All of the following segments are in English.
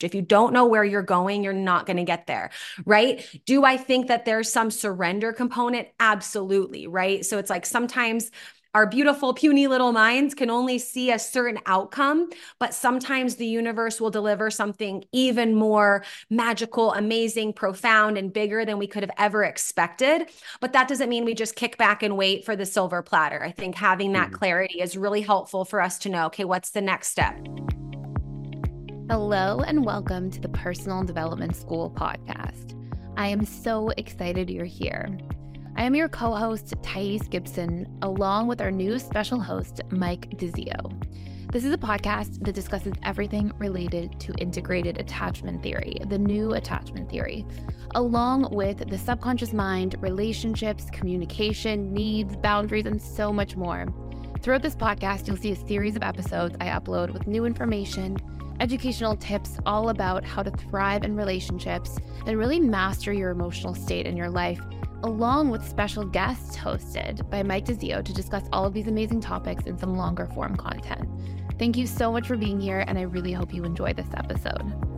If you don't know where you're going, you're not going to get there, right? Do I think that there's some surrender component? Absolutely, right? So it's like sometimes our beautiful, puny little minds can only see a certain outcome, but sometimes the universe will deliver something even more magical, amazing, profound, and bigger than we could have ever expected. But that doesn't mean we just kick back and wait for the silver platter. I think having that Mhm. clarity is really helpful for us to know, okay, what's the next step? Hello, and welcome to the Personal Development School podcast. I am so excited you're here. I am your co host, Thais Gibson, along with our new special host, Mike DeZio. This is a podcast that discusses everything related to integrated attachment theory, the new attachment theory, along with the subconscious mind, relationships, communication, needs, boundaries, and so much more. Throughout this podcast, you'll see a series of episodes I upload with new information, educational tips all about how to thrive in relationships and really master your emotional state in your life, along with special guests hosted by Mike DeZio to discuss all of these amazing topics in some longer form content. Thank you so much for being here, and I really hope you enjoy this episode.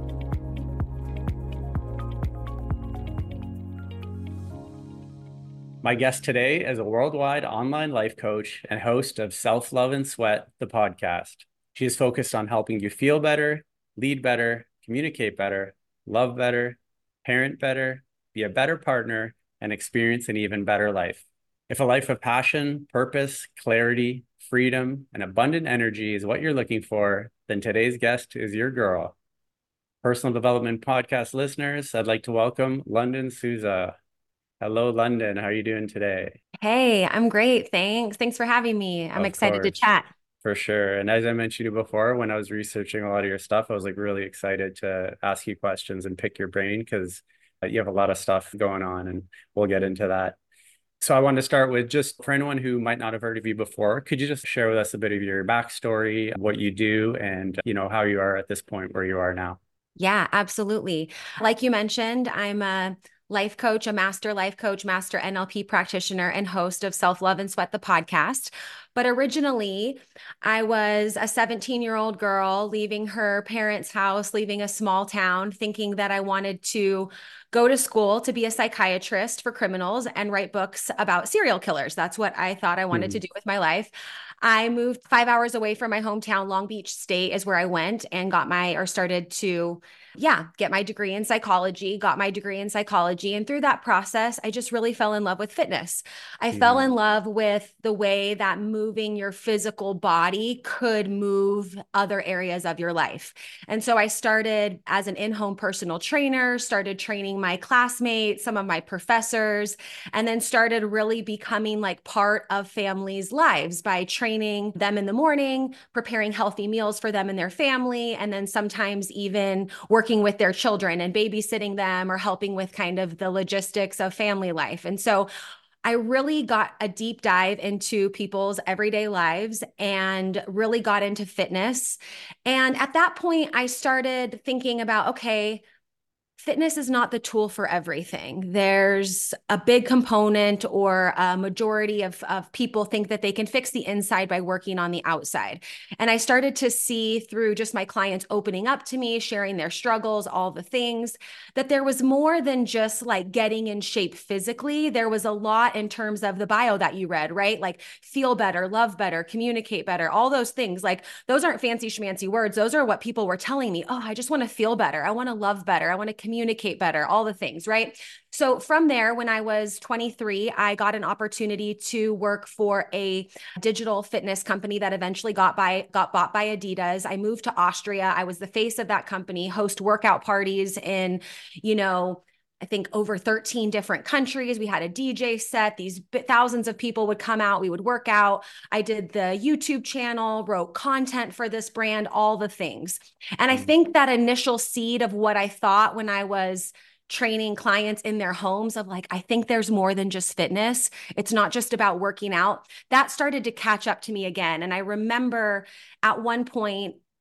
My guest today is a worldwide online life coach and host of Self Love and Sweat, the podcast. She is focused on helping you feel better, lead better, communicate better, love better, parent better, be a better partner, and experience an even better life. If a life of passion, purpose, clarity, freedom, and abundant energy is what you're looking for, then today's guest is your girl. Personal Development Podcast listeners, I'd like to welcome London Souza. Hello, London. How are you doing today? Hey, I'm great. Thanks. Thanks for having me. I'm Of excited to course, chat. for sure. And as I mentioned to you before, when I was researching a lot of your stuff, I was like really excited to ask you questions and pick your brain because you have a lot of stuff going on, and we'll get into that. So I wanted to start with, just for anyone who might not have heard of you before, could you just share with us a bit of your backstory, what you do, and how you are at this point where you are now? Yeah, absolutely. Like you mentioned, I'm a life coach, a master life coach, master NLP practitioner, and host of Self Love and Sweat, the podcast. But originally, I was a 17-year-old girl leaving her parents' house, leaving a small town, thinking that I wanted to go to school to be a psychiatrist for criminals and write books about serial killers. That's what I thought I wanted to Mhm. do with my life. I moved 5 hours away from my hometown. Long Beach State is where I went and started to, get my degree in psychology, got my degree in psychology. And through that process, I just really fell in love with fitness. I fell Mhm. in love with the way that moving your physical body could move other areas of your life. And so I started as an in-home personal trainer, started training my classmates, some of my professors, and then started really becoming like part of families' lives by training them in the morning, preparing healthy meals for them and their family, and then sometimes even working with their children and babysitting them or helping with kind of the logistics of family life. And so I really got a deep dive into people's everyday lives and really got into fitness. And at that point, I started thinking about, okay, fitness is not the tool for everything. There's a big component, or a majority of people think that they can fix the inside by working on the outside. And I started to see through just my clients opening up to me, sharing their struggles, all the things, that there was more than just like getting in shape physically. There was a lot in terms of the bio that you read, right? Like feel better, love better, communicate better, all those things. Like those aren't fancy schmancy words. Those are what people were telling me. Oh, I just want to feel better. I want to love better. I want to communicate better, all the things, right? So from there, when I was 23, I got an opportunity to work for a digital fitness company that eventually got bought by Adidas. I moved to Austria. I was the face of that company, host workout parties in, you know, I think over 13 different countries. We had a DJ set. These thousands of people would come out. We would work out. I did the YouTube channel, wrote content for this brand, all the things. And I Mhm. think that initial seed of what I thought when I was training clients in their homes of like, I think there's more than just fitness. It's not just about working out. That started to catch up to me again. And I remember at one point,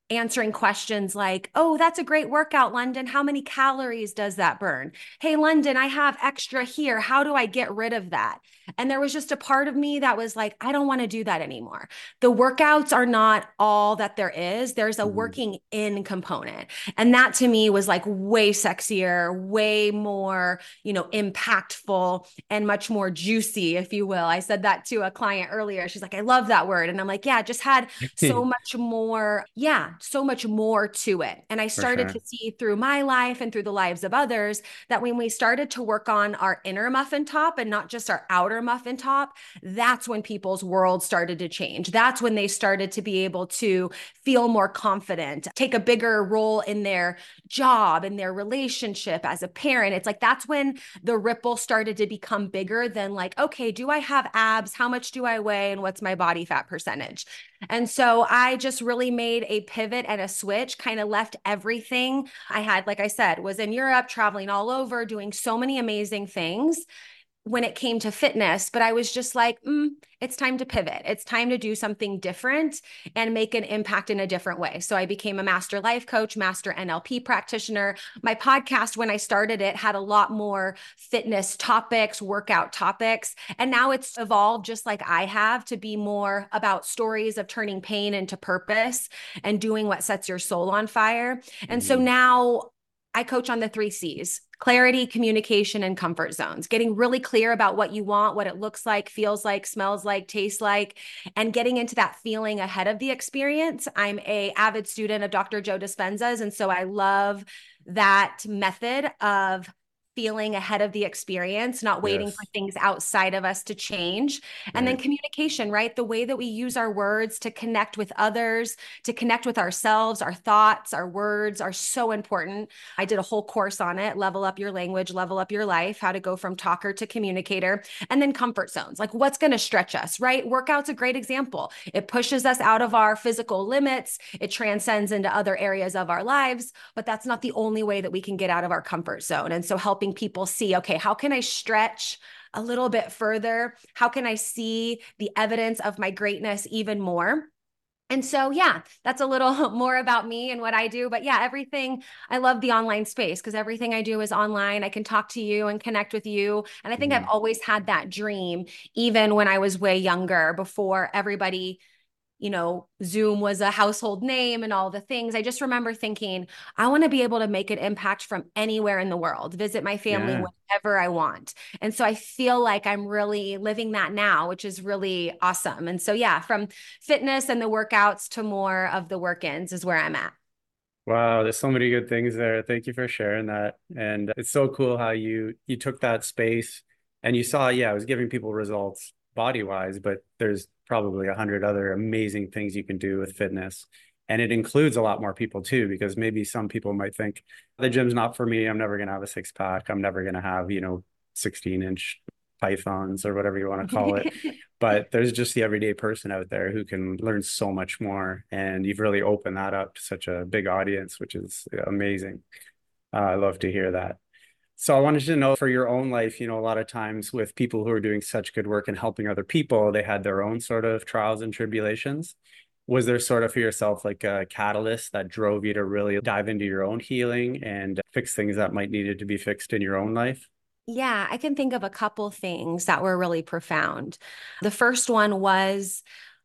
answering questions like, oh, that's a great workout, London. How many calories does that burn? Hey, London, I have extra here. How do I get rid of that? And there was just a part of me that was like, I don't want to do that anymore. The workouts are not all that there is. There's a working in component. And that to me was like way sexier, way more, impactful and much more juicy, if you will. I said that to a client earlier. She's like, I love that word. And I'm like, yeah, it just had so much more. Yeah, so much more to it. And I started to see through my life and through the lives of others that when we started to work on our inner muffin top and not just our outer muffin top, that's when people's world started to change. That's when they started to be able to feel more confident, take a bigger role in their job, in their relationship as a parent. It's like, that's when the ripple started to become bigger than like, okay, do I have abs? How much do I weigh? And what's my body fat percentage? And so I just really made a pivot and a switch, kind of left everything I had, like I said, was in Europe, traveling all over, doing so many amazing things when it came to fitness, but I was just like, it's time to pivot. It's time to do something different and make an impact in a different way. So I became a master life coach, master NLP practitioner. My podcast, when I started it, had a lot more fitness topics, workout topics. And now it's evolved just like I have to be more about stories of turning pain into purpose and doing what sets your soul on fire. And so now I coach on the 3 C's: clarity, communication, and comfort zones, getting really clear about what you want, what it looks like, feels like, smells like, tastes like, and getting into that feeling ahead of the experience. I'm an avid student of Dr. Joe Dispenza's. And so I love that method of feeling ahead of the experience, not waiting for things outside of us to change. And then communication, right? The way that we use our words to connect with others, to connect with ourselves, our thoughts, our words are so important. I did a whole course on it: level up your language, level up your life, how to go from talker to communicator. And then comfort zones, like what's going to stretch us, right? Workout's a great example. It pushes us out of our physical limits. It transcends into other areas of our lives, but that's not the only way that we can get out of our comfort zone. And so helping people see, okay, how can I stretch a little bit further? How can I see the evidence of my greatness even more? And so, yeah, that's a little more about me and what I do. But yeah, everything, I love the online space because everything I do is online. I can talk to you and connect with you. And I think I've always had that dream, even when I was way younger, before everybody, Zoom was a household name and all the things. I just remember thinking, I want to be able to make an impact from anywhere in the world, visit my family whenever I want. And so I feel like I'm really living that now, which is really awesome. And so, yeah, from fitness and the workouts to more of the work-ins is where I'm at. Wow, there's so many good things there. Thank you for sharing that. And it's so cool how you took that space and you saw, it was giving people results body-wise, but there's probably 100 other amazing things you can do with fitness. And it includes a lot more people too, because maybe some people might think the gym's not for me. I'm never going to have a 6-pack. I'm never going to have, 16-inch pythons or whatever you want to call it. But there's just the everyday person out there who can learn so much more. And you've really opened that up to such a big audience, which is amazing. I love to hear that. So I wanted to know, for your own life, a lot of times with people who are doing such good work and helping other people, they had their own sort of trials and tribulations. Was there sort of for yourself like a catalyst that drove you to really dive into your own healing and fix things that might needed to be fixed in your own life? Yeah, I can think of a couple things that were really profound. The first one was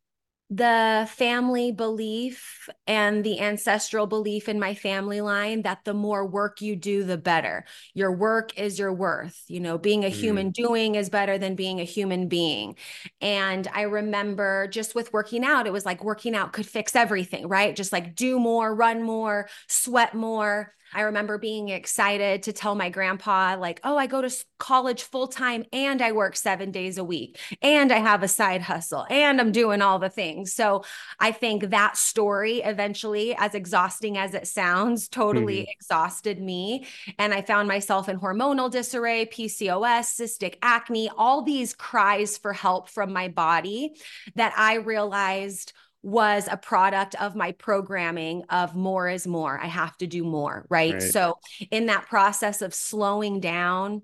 the family belief and the ancestral belief in my family line that the more work you do, the better. Your work is your worth. Being a human doing is better than being a human being. And I remember just with working out, it was like working out could fix everything, right? Just like do more, run more, sweat more. I remember being excited to tell my grandpa, like, oh, I go to college full time and I work 7 days a week and I have a side hustle and I'm doing all the things. So I think that story eventually, as exhausting as it sounds, totally exhausted me. And I found myself in hormonal disarray, PCOS, cystic acne, all these cries for help from my body that I realized was a product of my programming of more is more. I have to do more, right? So in that process of slowing down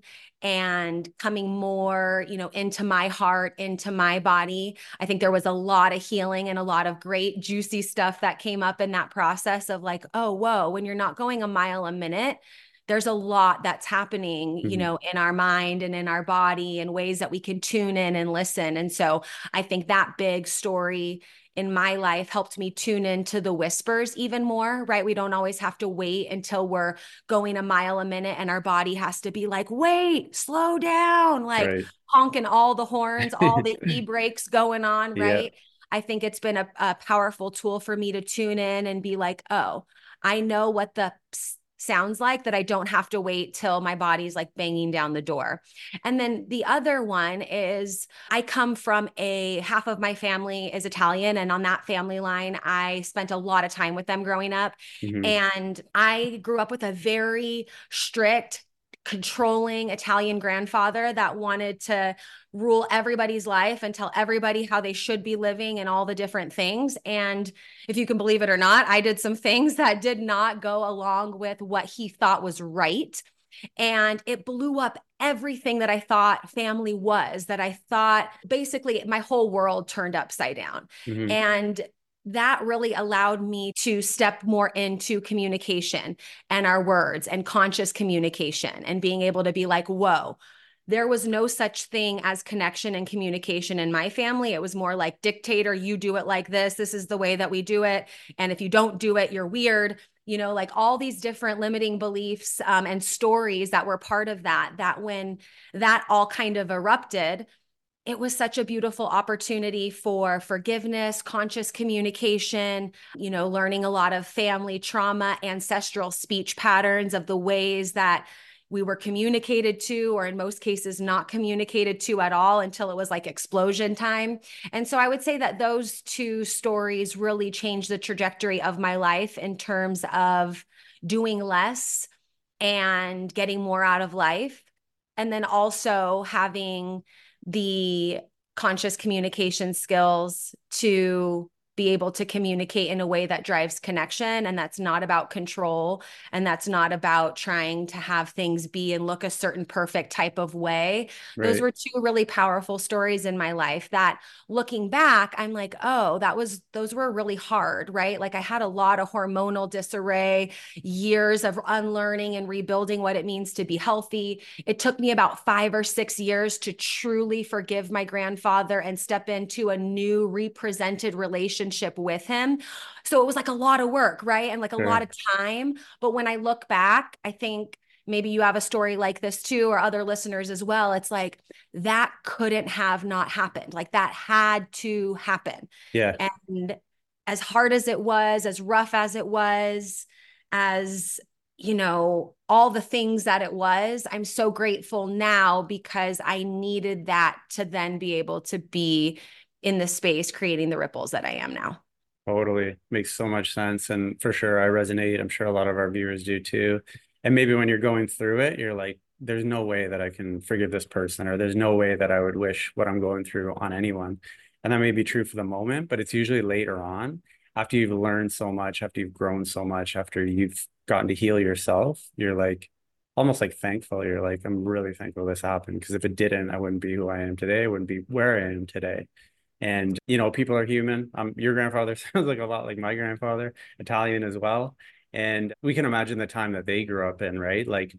and coming more, into my heart, into my body, I think there was a lot of healing and a lot of great juicy stuff that came up in that process of like, oh, whoa, when you're not going a mile a minute, there's a lot that's happening, in our mind and in our body and ways that we can tune in and listen. And so I think that big story in my life helped me tune into the whispers even more, right? We don't always have to wait until we're going a mile a minute and our body has to be like, wait, slow down, like honking all the horns, all the e-brakes going on, right? I think it's been a powerful tool for me to tune in and be like, oh, I know what the sounds like, that I don't have to wait till my body's like banging down the door. And then the other one is I come from half of my family is Italian. And on that family line, I spent a lot of time with them growing up. And I grew up with a very strict, controlling Italian grandfather that wanted to rule everybody's life and tell everybody how they should be living and all the different things. And if you can believe it or not, I did some things that did not go along with what he thought was right. And it blew up everything that I thought family was, that I thought basically my whole world turned upside down. And that really allowed me to step more into communication and our words and conscious communication and being able to be like, whoa, there was no such thing as connection and communication in my family. It was more like dictator, you do it like this. This is the way that we do it. And if you don't do it, you're weird. Like all these different limiting beliefs and stories that were part of that when that all kind of erupted, it was such a beautiful opportunity for forgiveness, conscious communication, learning a lot of family trauma, ancestral speech patterns of the ways that we were communicated to, or in most cases, not communicated to at all until it was like explosion time. And so I would say that those two stories really changed the trajectory of my life in terms of doing less and getting more out of life. And then also having the conscious communication skills to be able to communicate in a way that drives connection. And that's not about control. And that's not about trying to have things be and look a certain perfect type of way. Those were two really powerful stories in my life that looking back, I'm like, oh, those were really hard, right? Like I had a lot of hormonal disarray, years of unlearning and rebuilding what it means to be healthy. It took me about 5 or 6 years to truly forgive my grandfather and step into a new represented relationship with him. So it was like a lot of work, right? And like a lot of time. But when I look back, I think maybe you have a story like this too, or other listeners as well. It's like that couldn't have not happened. Like that had to happen. And as hard as it was, as rough as it was, as all the things that it was, I'm so grateful now because I needed that to then be able to be in the space creating the ripples that I am now. Totally. Makes so much sense. And for sure, I resonate. I'm sure a lot of our viewers do too. And maybe when you're going through it, you're like, there's no way that I can forgive this person, or there's no way that I would wish what I'm going through on anyone. And that may be true for the moment, but it's usually later on, after you've learned so much, after you've grown so much, after you've gotten to heal yourself, you're like, almost like thankful. You're like, I'm really thankful this happened, because if it didn't, I wouldn't be who I am today. I wouldn't be where I am today. And, people are human. Your grandfather sounds like a lot like my grandfather, Italian as well. And we can imagine the time that they grew up in, right? Like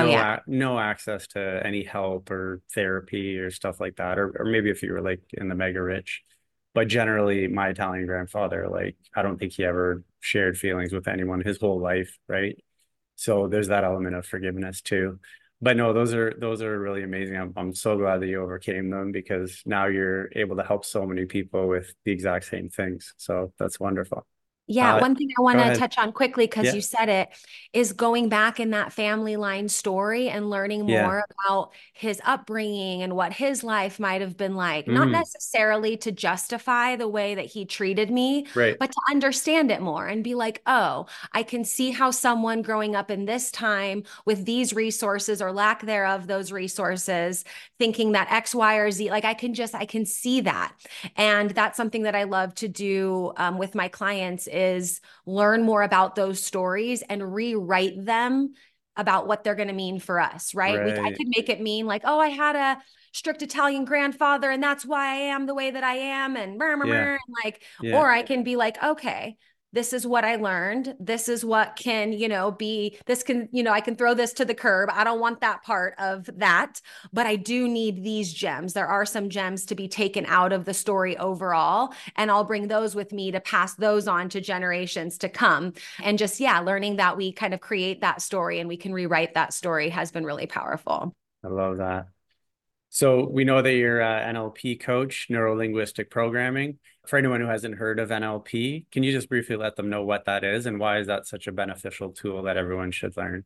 no access to any help or therapy or stuff like that. Or maybe if you were like in the mega rich. But generally, my Italian grandfather, like, I don't think he ever shared feelings with anyone his whole life, right? So there's that element of forgiveness too. But no, those are really amazing. I'm so glad that you overcame them, because now you're able to help so many people with the exact same things. So that's wonderful. Yeah, one thing I want Go to ahead. touch on quickly because Yeah. you said it is going back in that family line story and learning Yeah. more about his upbringing and what his life might have been like. Not Mm, necessarily to justify the way that he treated me, right. but to understand it more and be like, oh, I can see how someone growing up in this time with these resources or lack thereof, those resources, thinking that X, Y, or Z, like I can see that. And that's something that I love to do with my clients is learn more about those stories and rewrite them about what they're going to mean for us, right? I Right. could make it mean like, oh, I had a strict Italian grandfather and that's why I am the way that I am and, Yeah. and like, Yeah. or I can be like, okay, this is what I learned. This is what can, this can, I can throw this to the curb. I don't want that part of that, but I do need these gems. There are some gems to be taken out of the story overall, and I'll bring those with me to pass those on to generations to come. And just, yeah, learning that we kind of create that story and we can rewrite that story has been really powerful. I love that. So we know that you're a NLP coach, neuro linguistic programming. For anyone who hasn't heard of NLP, can you just briefly let them know what that is and why is that such a beneficial tool that everyone should learn?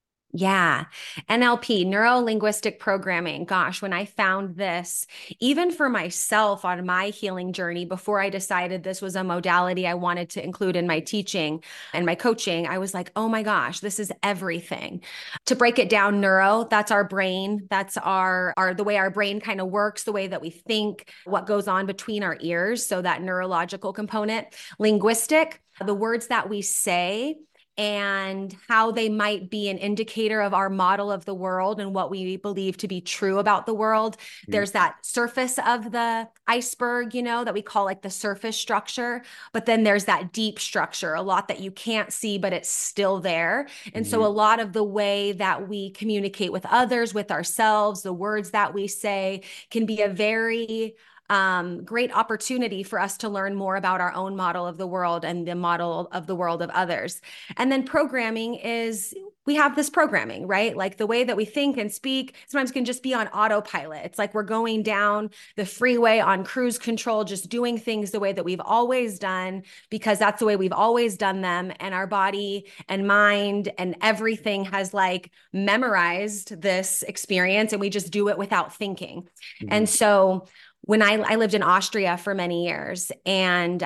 Yeah. NLP, neuro linguistic programming. Gosh, when I found this, even for myself on my healing journey, before I decided this was a modality I wanted to include in my teaching and my coaching, I was like, oh my gosh, this is everything. To break it down, neuro, that's our brain. That's our the way our brain kind of works, the way that we think, what goes on between our ears. So that neurological component. Linguistic, the words that we say and how they might be an indicator of our model of the world and what we believe to be true about the world. Mm, There's that surface of the iceberg, that we call like the surface structure, but then there's that deep structure, a lot that you can't see, but it's still there. And so a mhm. lot of the way that we communicate with others, with ourselves, the words that we say can be a very great opportunity for us to learn more about our own model of the world and the model of the world of others. And then programming is we have this programming, right? Like the way that we think and speak sometimes can just be on autopilot. It's like we're going down the freeway on cruise control, just doing things the way that we've always done, because that's the way we've always done them. And our body and mind and everything has like memorized this experience and we just do it without thinking. And Mhm. so when I lived in Austria for many years and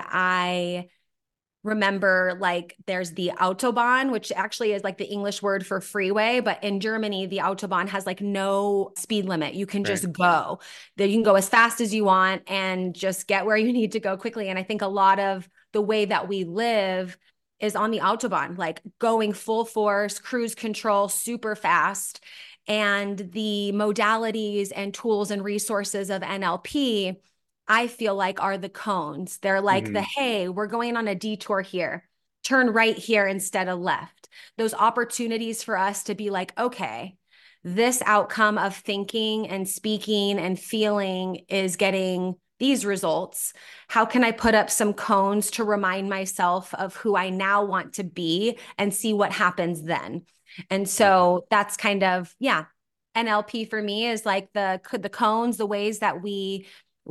I remember like there's the Autobahn, which actually is like the English word for freeway. But in Germany, the Autobahn has like no speed limit. You can Right. just go. There you can go as fast as you want and just get where you need to go quickly. And I think a lot of the way that we live is on the Autobahn, like going full force, cruise control, super fast. And the modalities and tools and resources of NLP I feel like are the cones. They're like the, Mhm. hey, we're going on a detour here. Turn right here instead of left. Those opportunities for us to be like, okay, this outcome of thinking and speaking and feeling is getting these results. How can I put up some cones to remind myself of who I now want to be and see what happens then? And so that's kind of, yeah, NLP for me is like the cones, the ways that we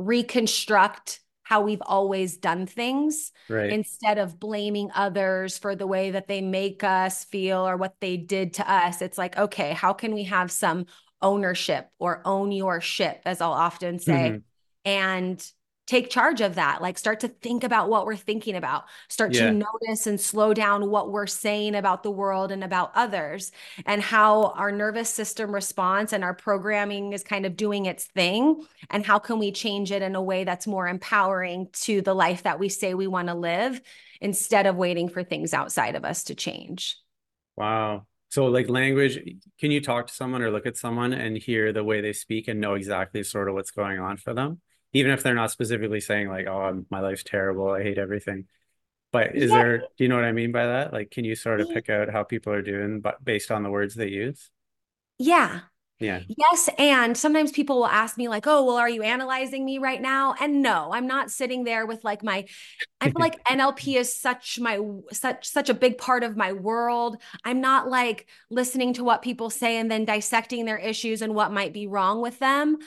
reconstruct how we've always done things Right. instead of blaming others for the way that they make us feel or what they did to us. It's like, okay, how can we have some ownership or own your ship, as I'll often say, Mhm. and take charge of that? Like, start to think about what we're thinking about, start to Yeah. notice and slow down what we're saying about the world and about others, and how our nervous system responds and our programming is kind of doing its thing. And how can we change it in a way that's more empowering to the life that we say we want to live instead of waiting for things outside of us to change? Wow. So like language, can you talk to someone or look at someone and hear the way they speak and know exactly sort of what's going on for them? Even if they're not specifically saying like, oh, my life's terrible, I hate everything. But is Yeah. there, do you know what I mean by that? Like, can you sort of pick out how people are doing, but based on the words they use? Yeah. Yeah. Yes, and sometimes people will ask me like, "Oh, well, are you analyzing me right now?" And no, I'm not sitting there with like my I feel like NLP is such a big part of my world. I'm not like listening to what people say and then dissecting their issues and what might be wrong with them.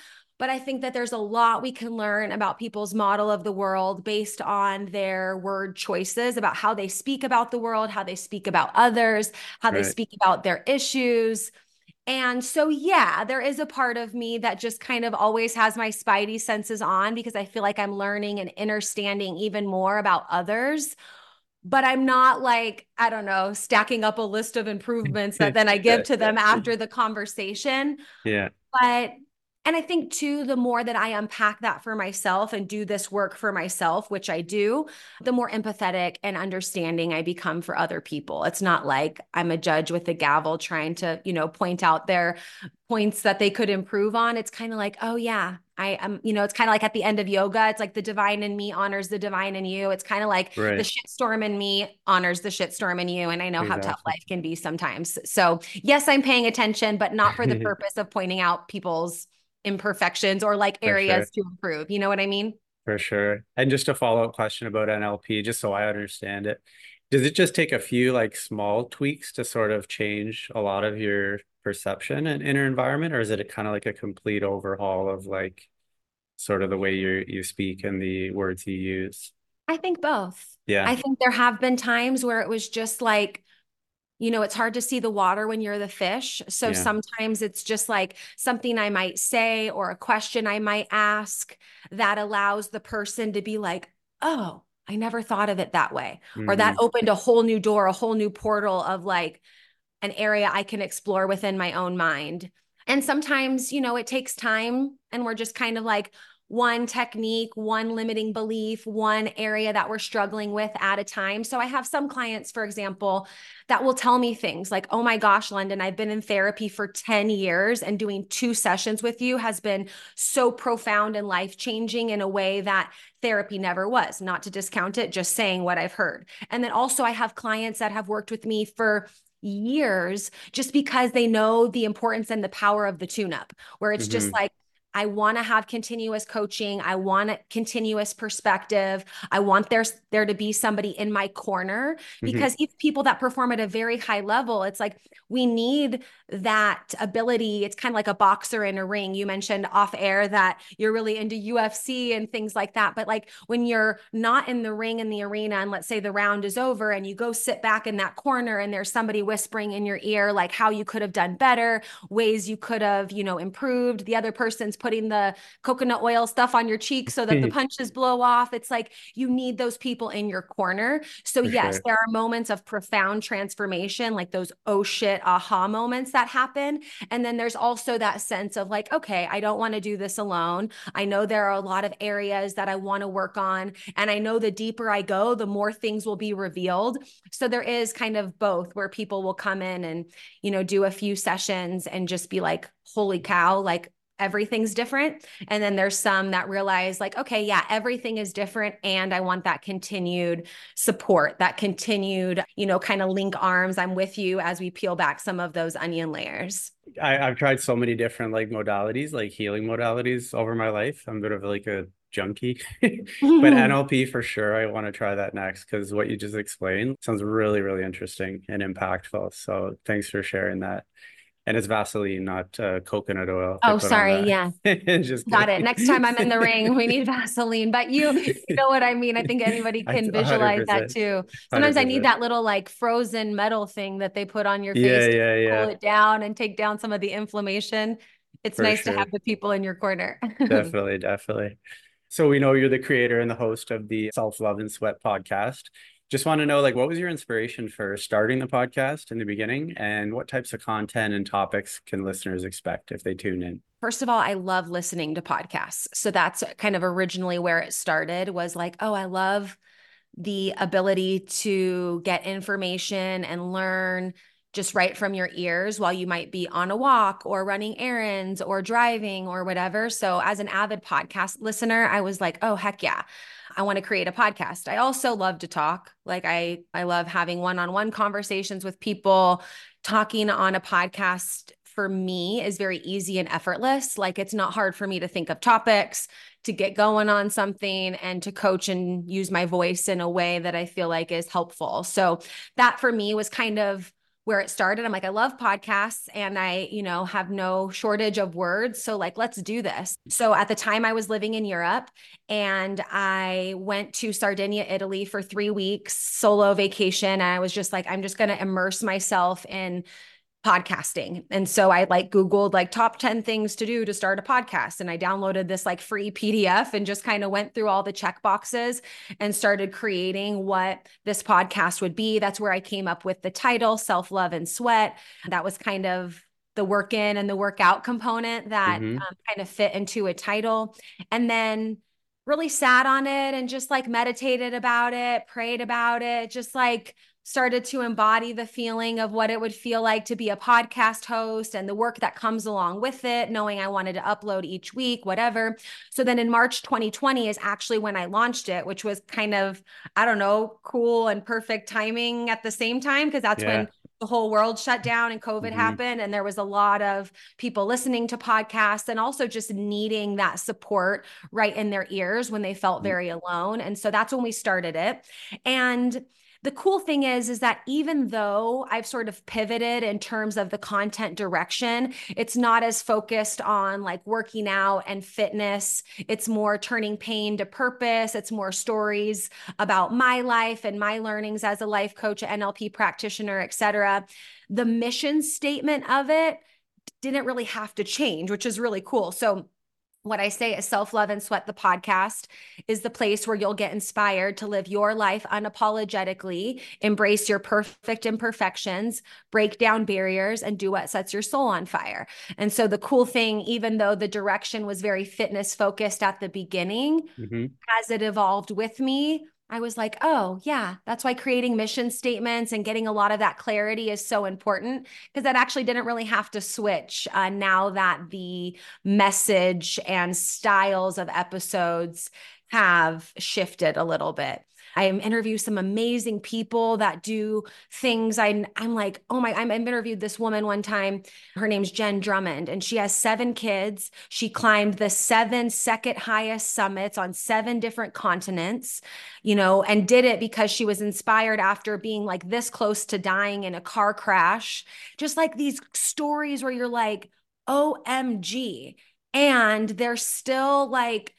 But I think that there's a lot we can learn about people's model of the world based on their word choices, about how they speak about the world, how they speak about others, how they Right. speak about their issues. And so, yeah, there is a part of me that just kind of always has my spidey senses on because I feel like I'm learning and understanding even more about others. But I'm not like, I don't know, stacking up a list of improvements that then I give to them after the conversation. Yeah, But, and I think too, the more that I unpack that for myself and do this work for myself, which I do, the more empathetic and understanding I become for other people. It's not like I'm a judge with a gavel trying to, point out their points that they could improve on. It's kind of like, oh yeah, I am, it's kind of like at the end of yoga, it's like the divine in me honors the divine in you. It's kind of like the right. shitstorm in me honors the shitstorm in you. And I know how tough Exactly. life can be sometimes. So yes, I'm paying attention, but not for the purpose of pointing out people's imperfections or like For sure. areas to improve. You know what I mean? For sure. And just a follow-up question about NLP, just so I understand it. Does it just take a few like small tweaks to sort of change a lot of your perception and inner environment, or is it kind of like a complete overhaul of like sort of the way you speak and the words you use? I think both. Yeah. I think there have been times where it was just like, it's hard to see the water when you're the fish. So Yeah. sometimes it's just like something I might say or a question I might ask that allows the person to be like, oh, I never thought of it that way. Or that Hmm. opened a whole new door, a whole new portal of like an area I can explore within my own mind. And sometimes, it takes time and we're just kind of like one technique, one limiting belief, one area that we're struggling with at a time. So I have some clients, for example, that will tell me things like, oh my gosh, London, I've been in therapy for 10 years and doing 2 sessions with you has been so profound and life-changing in a way that therapy never was. Not to discount it, just saying what I've heard. And then also I have clients that have worked with me for years just because they know the importance and the power of the tune up, where it's just Hmm. like, I want to have continuous coaching. I want a continuous perspective. I want there to be somebody in my corner Hmm. because even people that perform at a very high level, it's like we need that ability. It's kind of like a boxer in a ring. You mentioned off air that you're really into UFC and things like that. But like when you're not in the ring in the arena and let's say the round is over and you go sit back in that corner and there's somebody whispering in your ear, like how you could have done better, ways you could have, improved. The other person's putting the coconut oil stuff on your cheek so that the punches blow off. It's like you need those people in your corner. So For yes, sure. there are moments of profound transformation, like those oh shit aha moments that happen. And then there's also that sense of like, okay, I don't want to do this alone. I know there are a lot of areas that I want to work on. And I know the deeper I go, the more things will be revealed. So there is kind of both where people will come in and, do a few sessions and just be like, holy cow, like everything's different. And then there's some that realize like, okay, yeah, everything is different. And I want that continued support, that continued, kind of link arms. I'm with you as we peel back some of those onion layers. I've tried so many different like modalities, like healing modalities over my life. I'm a bit of like a junkie, but NLP for sure. I want to try that next because what you just explained sounds really, really interesting and impactful. So thanks for sharing that. And it's Vaseline, not coconut oil they Oh, put on sorry. that. Yeah. Just Got it. Next time I'm in the kidding. ring, we need Vaseline. But you know what I mean? I think anybody I can visualize that 100%, too. Sometimes I need 100%. that little like frozen metal thing that they put on your Yeah, face to yeah, cool yeah, it down and take down some of the inflammation. It's for nice to sure. have the people in your corner. Definitely, definitely. So we know you're the creator and the host of the Self Love and Sweat podcast. Just want to know, like, what was your inspiration for starting the podcast in the beginning, and what types of content and topics can listeners expect if they tune in? First of all, I love listening to podcasts. So that's kind of originally where it started was like, oh, I love the ability to get information and learn just right from your ears while you might be on a walk or running errands or driving or whatever. So as an avid podcast listener, I was like, oh heck yeah. I want to create a podcast. I also love to talk. Like I love having one-on-one conversations with people. Talking on a podcast for me is very easy and effortless. Like it's not hard for me to think of topics, to get going on something and to coach and use my voice in a way that I feel like is helpful. So that for me was kind of where it started. I'm like, I love podcasts and I, have no shortage of words. So like, let's do this. So at the time I was living in Europe and I went to Sardinia, Italy for 3 weeks, solo vacation. And I was just like, I'm just going to immerse myself in podcasting. And so I Googled top 10 things to do to start a podcast. And I downloaded this free PDF and just kind of went through all the check boxes and started creating what this podcast would be. That's where I came up with the title, Self Love and Sweat. That was kind of the work in and the workout component that kind of fit into a title. And then really sat on it and just meditated about it, prayed about it, just started to embody the feeling of what it would feel like to be a podcast host and the work that comes along with it, knowing I wanted to upload each week, whatever. So then in March 2020 is actually when I launched it, which was kind of, I don't know, cool and perfect timing at the same time, because that's when the whole world shut down and COVID happened. And there was a lot of people listening to podcasts and also just needing that support right in their ears when they felt very alone. And so that's when we started it. And the cool thing is that even though I've sort of pivoted in terms of the content direction, it's not as focused on working out and fitness. It's more turning pain to purpose. It's more stories about my life and my learnings as a life coach, NLP practitioner, et cetera. The mission statement of it didn't really have to change, which is really cool. So what I say is Self Love and Sweat, the podcast, is the place where you'll get inspired to live your life unapologetically, embrace your perfect imperfections, break down barriers, and do what sets your soul on fire. And so the cool thing, even though the direction was very fitness focused at the beginning, as it evolved with me, I was like, oh yeah, that's why creating mission statements and getting a lot of that clarity is so important, because that actually didn't really have to switch now that the message and styles of episodes have shifted a little bit. I interview some amazing people that do things. I'm like, oh my, I've interviewed this woman one time. Her name's Jen Drummond, and she has 7 kids. She climbed the 7 second highest summits on 7 different continents, and did it because she was inspired after being this close to dying in a car crash. Just these stories where you're like, OMG. And they're still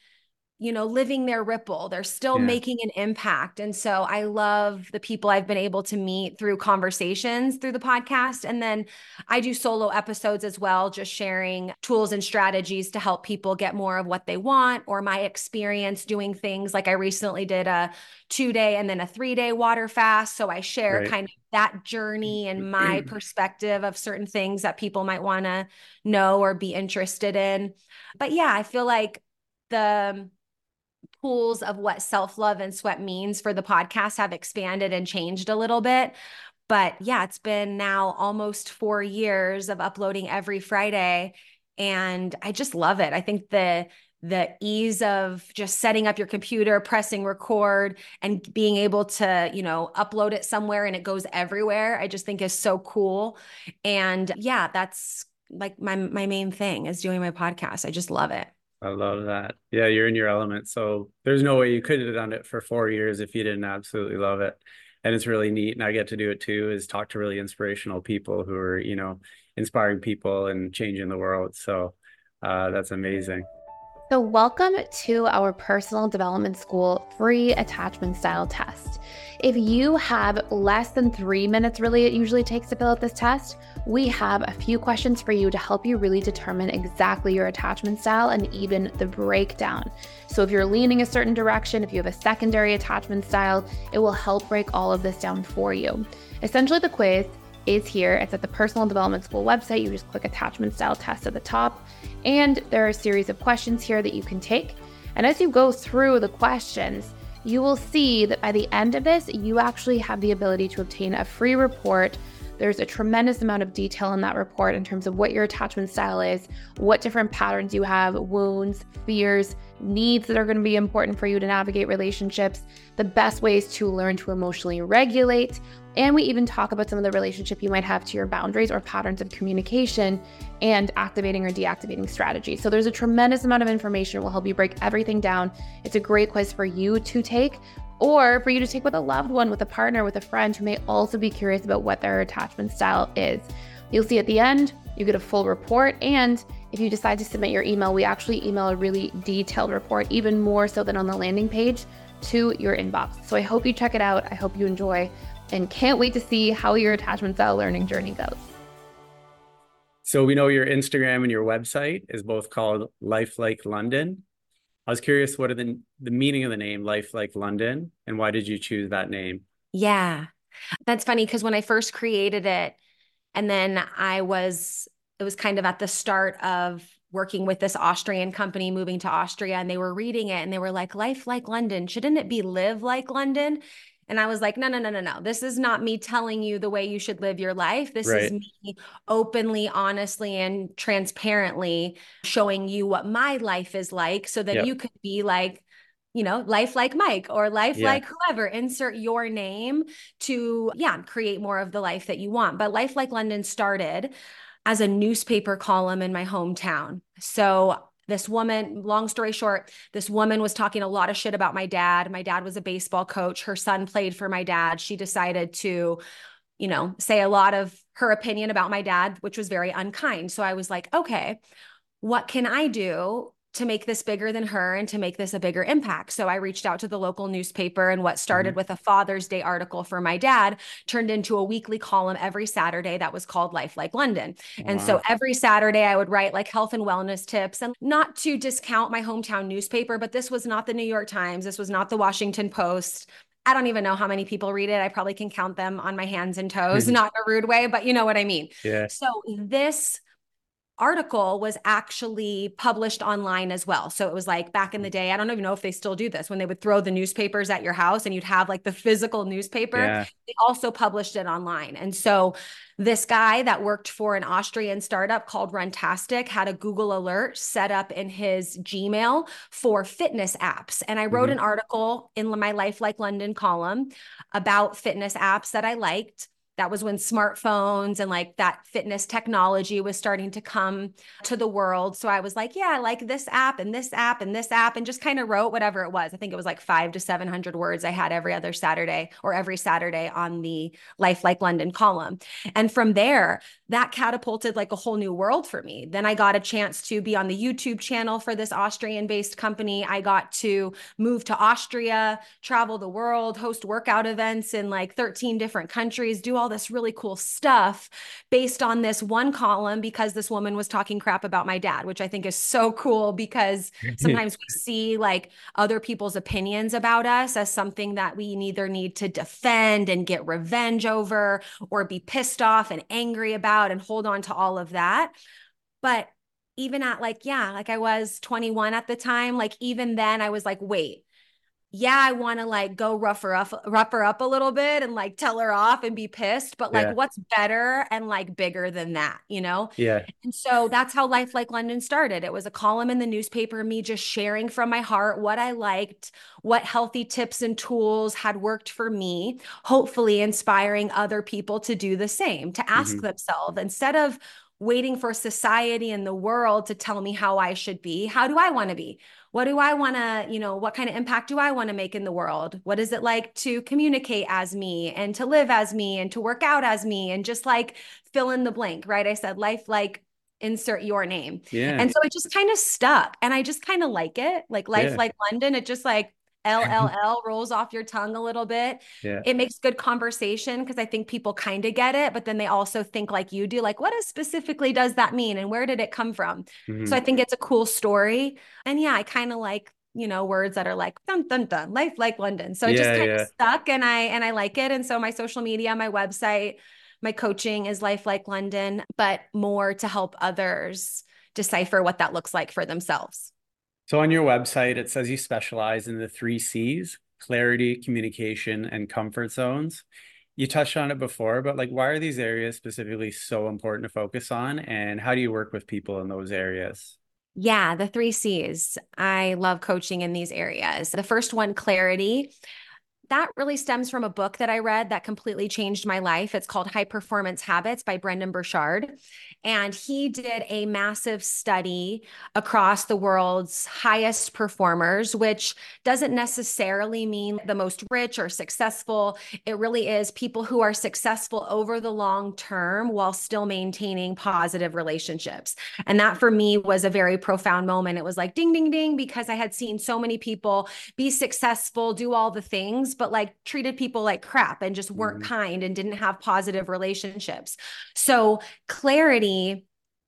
living their ripple. They're still making an impact. And so I love the people I've been able to meet through conversations through the podcast. And then I do solo episodes as well, just sharing tools and strategies to help people get more of what they want, or my experience doing things. Like I recently did a 2-day and then a 3-day water fast. So I share kind of that journey and my perspective of certain things that people might want to know or be interested in. But yeah, I feel like the tools of what self-love and sweat means for the podcast have expanded and changed a little bit. But yeah, it's been now almost 4 years of uploading every Friday. And I just love it. I think the ease of just setting up your computer, pressing record, and being able to, upload it somewhere and it goes everywhere, I just think is so cool. And yeah, that's my main thing is doing my podcast. I just love it. I love that. Yeah, you're in your element. So there's no way you could have done it for 4 years if you didn't absolutely love it. And it's really neat. And I get to do it too, is talk to really inspirational people who are, inspiring people and changing the world. So that's amazing. So welcome to our Personal Development School free attachment style test. If you have less than 3 minutes, really, it usually takes to fill out this test, we have a few questions for you to help you really determine exactly your attachment style and even the breakdown. So if you're leaning a certain direction, if you have a secondary attachment style, it will help break all of this down for you. Essentially, the quiz is here. It's at the Personal Development School website. You just click attachment style test at the top, and there are a series of questions here that you can take. And as you go through the questions, you will see that by the end of this, you actually have the ability to obtain a free report. There's a tremendous amount of detail in that report in terms of what your attachment style is, what different patterns you have, wounds, fears, needs that are going to be important for you to navigate relationships, the best ways to learn to emotionally regulate. And we even talk about some of the relationship you might have to your boundaries or patterns of communication and activating or deactivating strategies. So there's a tremendous amount of information that will help you break everything down. It's a great quiz for you to take, or for you to take with a loved one, with a partner, with a friend who may also be curious about what their attachment style is. You'll see at the end, you get a full report. And if you decide to submit your email, we actually email a really detailed report, even more so than on the landing page, to your inbox. So I hope you check it out. I hope you enjoy, and can't wait to see how your attachment style learning journey goes. So we know your Instagram and your website is both called Life Like London. I was curious, what are the meaning of the name Life Like London, and why did you choose that name? Yeah, that's funny because when I first created it, and then it was kind of at the start of working with this Austrian company, moving to Austria, and they were reading it and they were like, Life Like London, shouldn't it be Live Like London? And I was like, no, no, no, no, no. This is not me telling you the way you should live your life. This is me openly, honestly, and transparently showing you what my life is like so that you could be like, life like Mike or life like whoever, insert your name to, create more of the life that you want. But Life Like London started as a newspaper column in my hometown. So this woman, long story short, this woman was talking a lot of shit about my dad. My dad was a baseball coach. Her son played for my dad. She decided to, say a lot of her opinion about my dad, which was very unkind. So I was like, okay, what can I do to make this bigger than her and to make this a bigger impact? So I reached out to the local newspaper, and what started with a Father's Day article for my dad turned into a weekly column every Saturday that was called Life Like London. Wow. And so every Saturday I would write like health and wellness tips, and not to discount my hometown newspaper, but this was not the New York Times. This was not the Washington Post. I don't even know how many people read it. I probably can count them on my hands and toes, not in a rude way, but you know what I mean? Yeah. So this article was actually published online as well. So it was like back in the day, I don't even know if they still do this, when they would throw the newspapers at your house and you'd have like the physical newspaper. They also published it online. And so this guy that worked for an Austrian startup called Runtastic had a Google alert set up in his Gmail for fitness apps. And I wrote an article in my Life Like London column about fitness apps that I liked. That was when smartphones and like that fitness technology was starting to come to the world. So I was like, yeah, I like this app and this app and this app, and just kind of wrote whatever it was. I think it was like 500 to 700 words I had every other Saturday or every Saturday on the Life Like London column. And from there, that catapulted like a whole new world for me. Then I got a chance to be on the YouTube channel for this Austrian-based company. I got to move to Austria, travel the world, host workout events in like 13 different countries, do all this really cool stuff based on this one column because this woman was talking crap about my dad, which I think is so cool because sometimes we see like other people's opinions about us as something that we either need to defend and get revenge over or be pissed off and angry about and hold on to all of that. But even at like I was 21 at the time, like even then I was like, wait, I want to like go rough her up a little bit and like tell her off and be pissed, but like what's better and like bigger than that, Yeah. And so that's how Life Like London started. It was a column in the newspaper, me just sharing from my heart what I liked, what healthy tips and tools had worked for me, hopefully inspiring other people to do the same, to ask themselves, instead of waiting for society and the world to tell me how I should be, how do I want to be? What do I want to, what kind of impact do I want to make in the world? What is it like to communicate as me and to live as me and to work out as me and just like fill in the blank, right? I said, life like insert your name. Yeah. And so it just kind of stuck and I just kind of like it, like Life Like London. It just like LLL rolls off your tongue a little bit. Yeah. It makes good conversation because I think people kind of get it, but then they also think like you do, like what specifically does that mean and where did it come from? So I think it's a cool story. And I kind of like, words that are like dun dun dun, Life Like London. So it just kind of stuck and I like it. And so my social media, my website, my coaching is Life Like London, but more to help others decipher what that looks like for themselves. So on your website, it says you specialize in the 3 C's: clarity, communication, and comfort zones. You touched on it before, but like, why are these areas specifically so important to focus on? And how do you work with people in those areas? Yeah, the 3 C's. I love coaching in these areas. The first one, clarity. That really stems from a book that I read that completely changed my life. It's called High Performance Habits by Brendan Burchard. And he did a massive study across the world's highest performers, which doesn't necessarily mean the most rich or successful. It really is people who are successful over the long term while still maintaining positive relationships. And that for me was a very profound moment. It was like ding, ding, ding, because I had seen so many people be successful, do all the things, but like treated people like crap and just weren't kind and didn't have positive relationships. So clarity,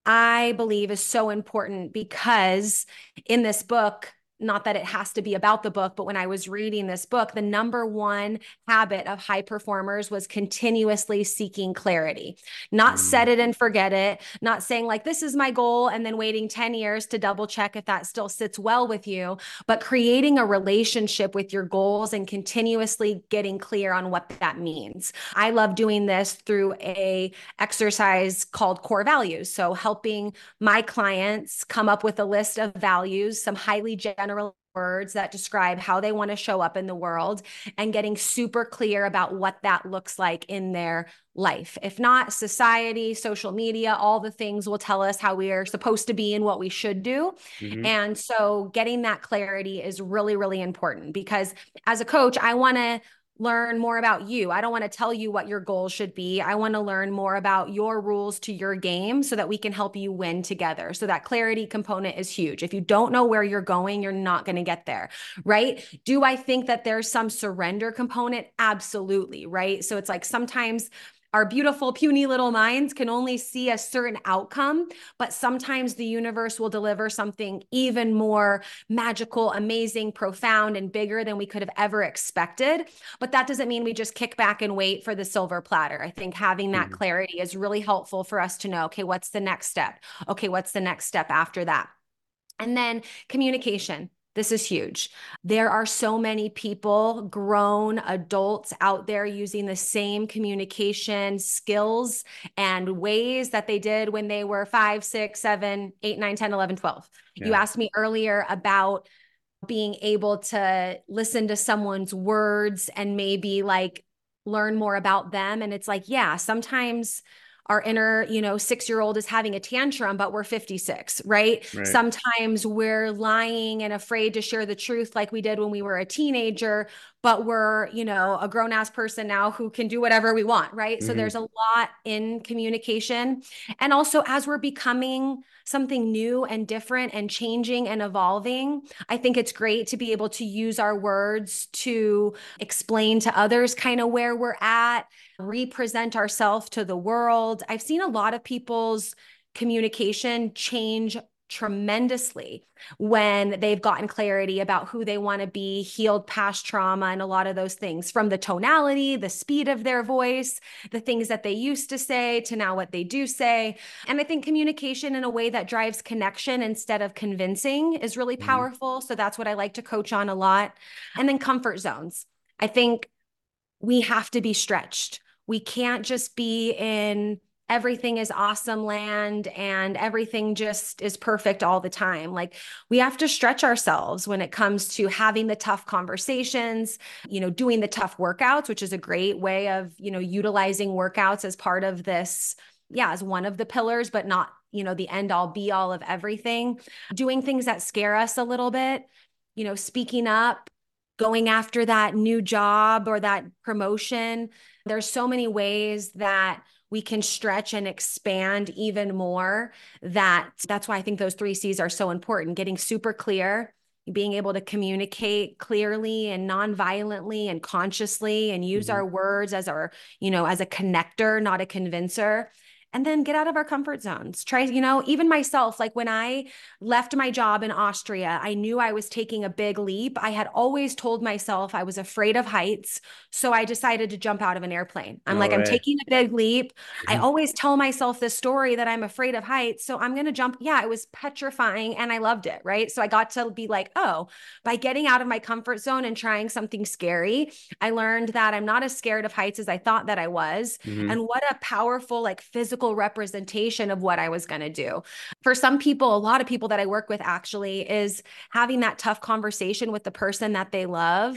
I believe, is so important because in this book, not that it has to be about the book, but when I was reading this book, the number one habit of high performers was continuously seeking clarity, not set it and forget it, not saying like, this is my goal, and then waiting 10 years to double check if that still sits well with you, but creating a relationship with your goals and continuously getting clear on what that means. I love doing this through a exercise called core values. So helping my clients come up with a list of values, some highly general words that describe how they want to show up in the world, and getting super clear about what that looks like in their life. If not, society, social media, all the things will tell us how we are supposed to be and what we should do. And so getting that clarity is really, really important, because as a coach, I want to learn more about you. I don't want to tell you what your goals should be. I want to learn more about your rules to your game so that we can help you win together. So that clarity component is huge. If you don't know where you're going, you're not going to get there, right? Do I think that there's some surrender component? Absolutely, right? So it's like sometimes our beautiful, puny little minds can only see a certain outcome, but sometimes the universe will deliver something even more magical, amazing, profound, and bigger than we could have ever expected. But that doesn't mean we just kick back and wait for the silver platter. I think having that clarity is really helpful for us to know, okay, what's the next step? Okay, what's the next step after that? And then communication. This is huge. There are so many people, grown adults out there using the same communication skills and ways that they did when they were 5, 6, 7, 8, 9, 10, 11, 12. You asked me earlier about being able to listen to someone's words and maybe like learn more about them. And it's like, yeah, sometimes our inner, 6-year-old is having a tantrum, but we're 56, right? Sometimes we're lying and afraid to share the truth like we did when we were a teenager, but we're, a grown ass person now who can do whatever we want, right? So there's a lot in communication. And also as we're becoming something new and different and changing and evolving, I think it's great to be able to use our words to explain to others kind of where we're at, represent ourselves to the world. I've seen a lot of people's communication change tremendously when they've gotten clarity about who they want to be, healed past trauma, and a lot of those things, from the tonality, the speed of their voice, the things that they used to say to now what they do say. And I think communication in a way that drives connection instead of convincing is really powerful. So that's what I like to coach on a lot. And then comfort zones. I think we have to be stretched. We can't just be in everything is awesome land and everything just is perfect all the time. Like, we have to stretch ourselves when it comes to having the tough conversations, doing the tough workouts, which is a great way of, utilizing workouts as part of this, as one of the pillars, but not, the end all be all of everything. Doing things that scare us a little bit, speaking up, going after that new job or that promotion. There's so many ways that we can stretch and expand even more. That's why I think those 3 C's are so important. Getting super clear, being able to communicate clearly and non-violently and consciously, and use our words as our, as a connector, not a convincer. And then get out of our comfort zones. Try, even myself, like when I left my job in Austria, I knew I was taking a big leap. I had always told myself I was afraid of heights. So I decided to jump out of an airplane. I'm I'm taking a big leap. I always tell myself this story that I'm afraid of heights. So I'm going to jump. Yeah, it was petrifying and I loved it. Right. So I got to be like, oh, by getting out of my comfort zone and trying something scary, I learned that I'm not as scared of heights as I thought that I was. And what a powerful, like, physical representation of what I was going to do. For some people, a lot of people that I work with actually, is having that tough conversation with the person that they love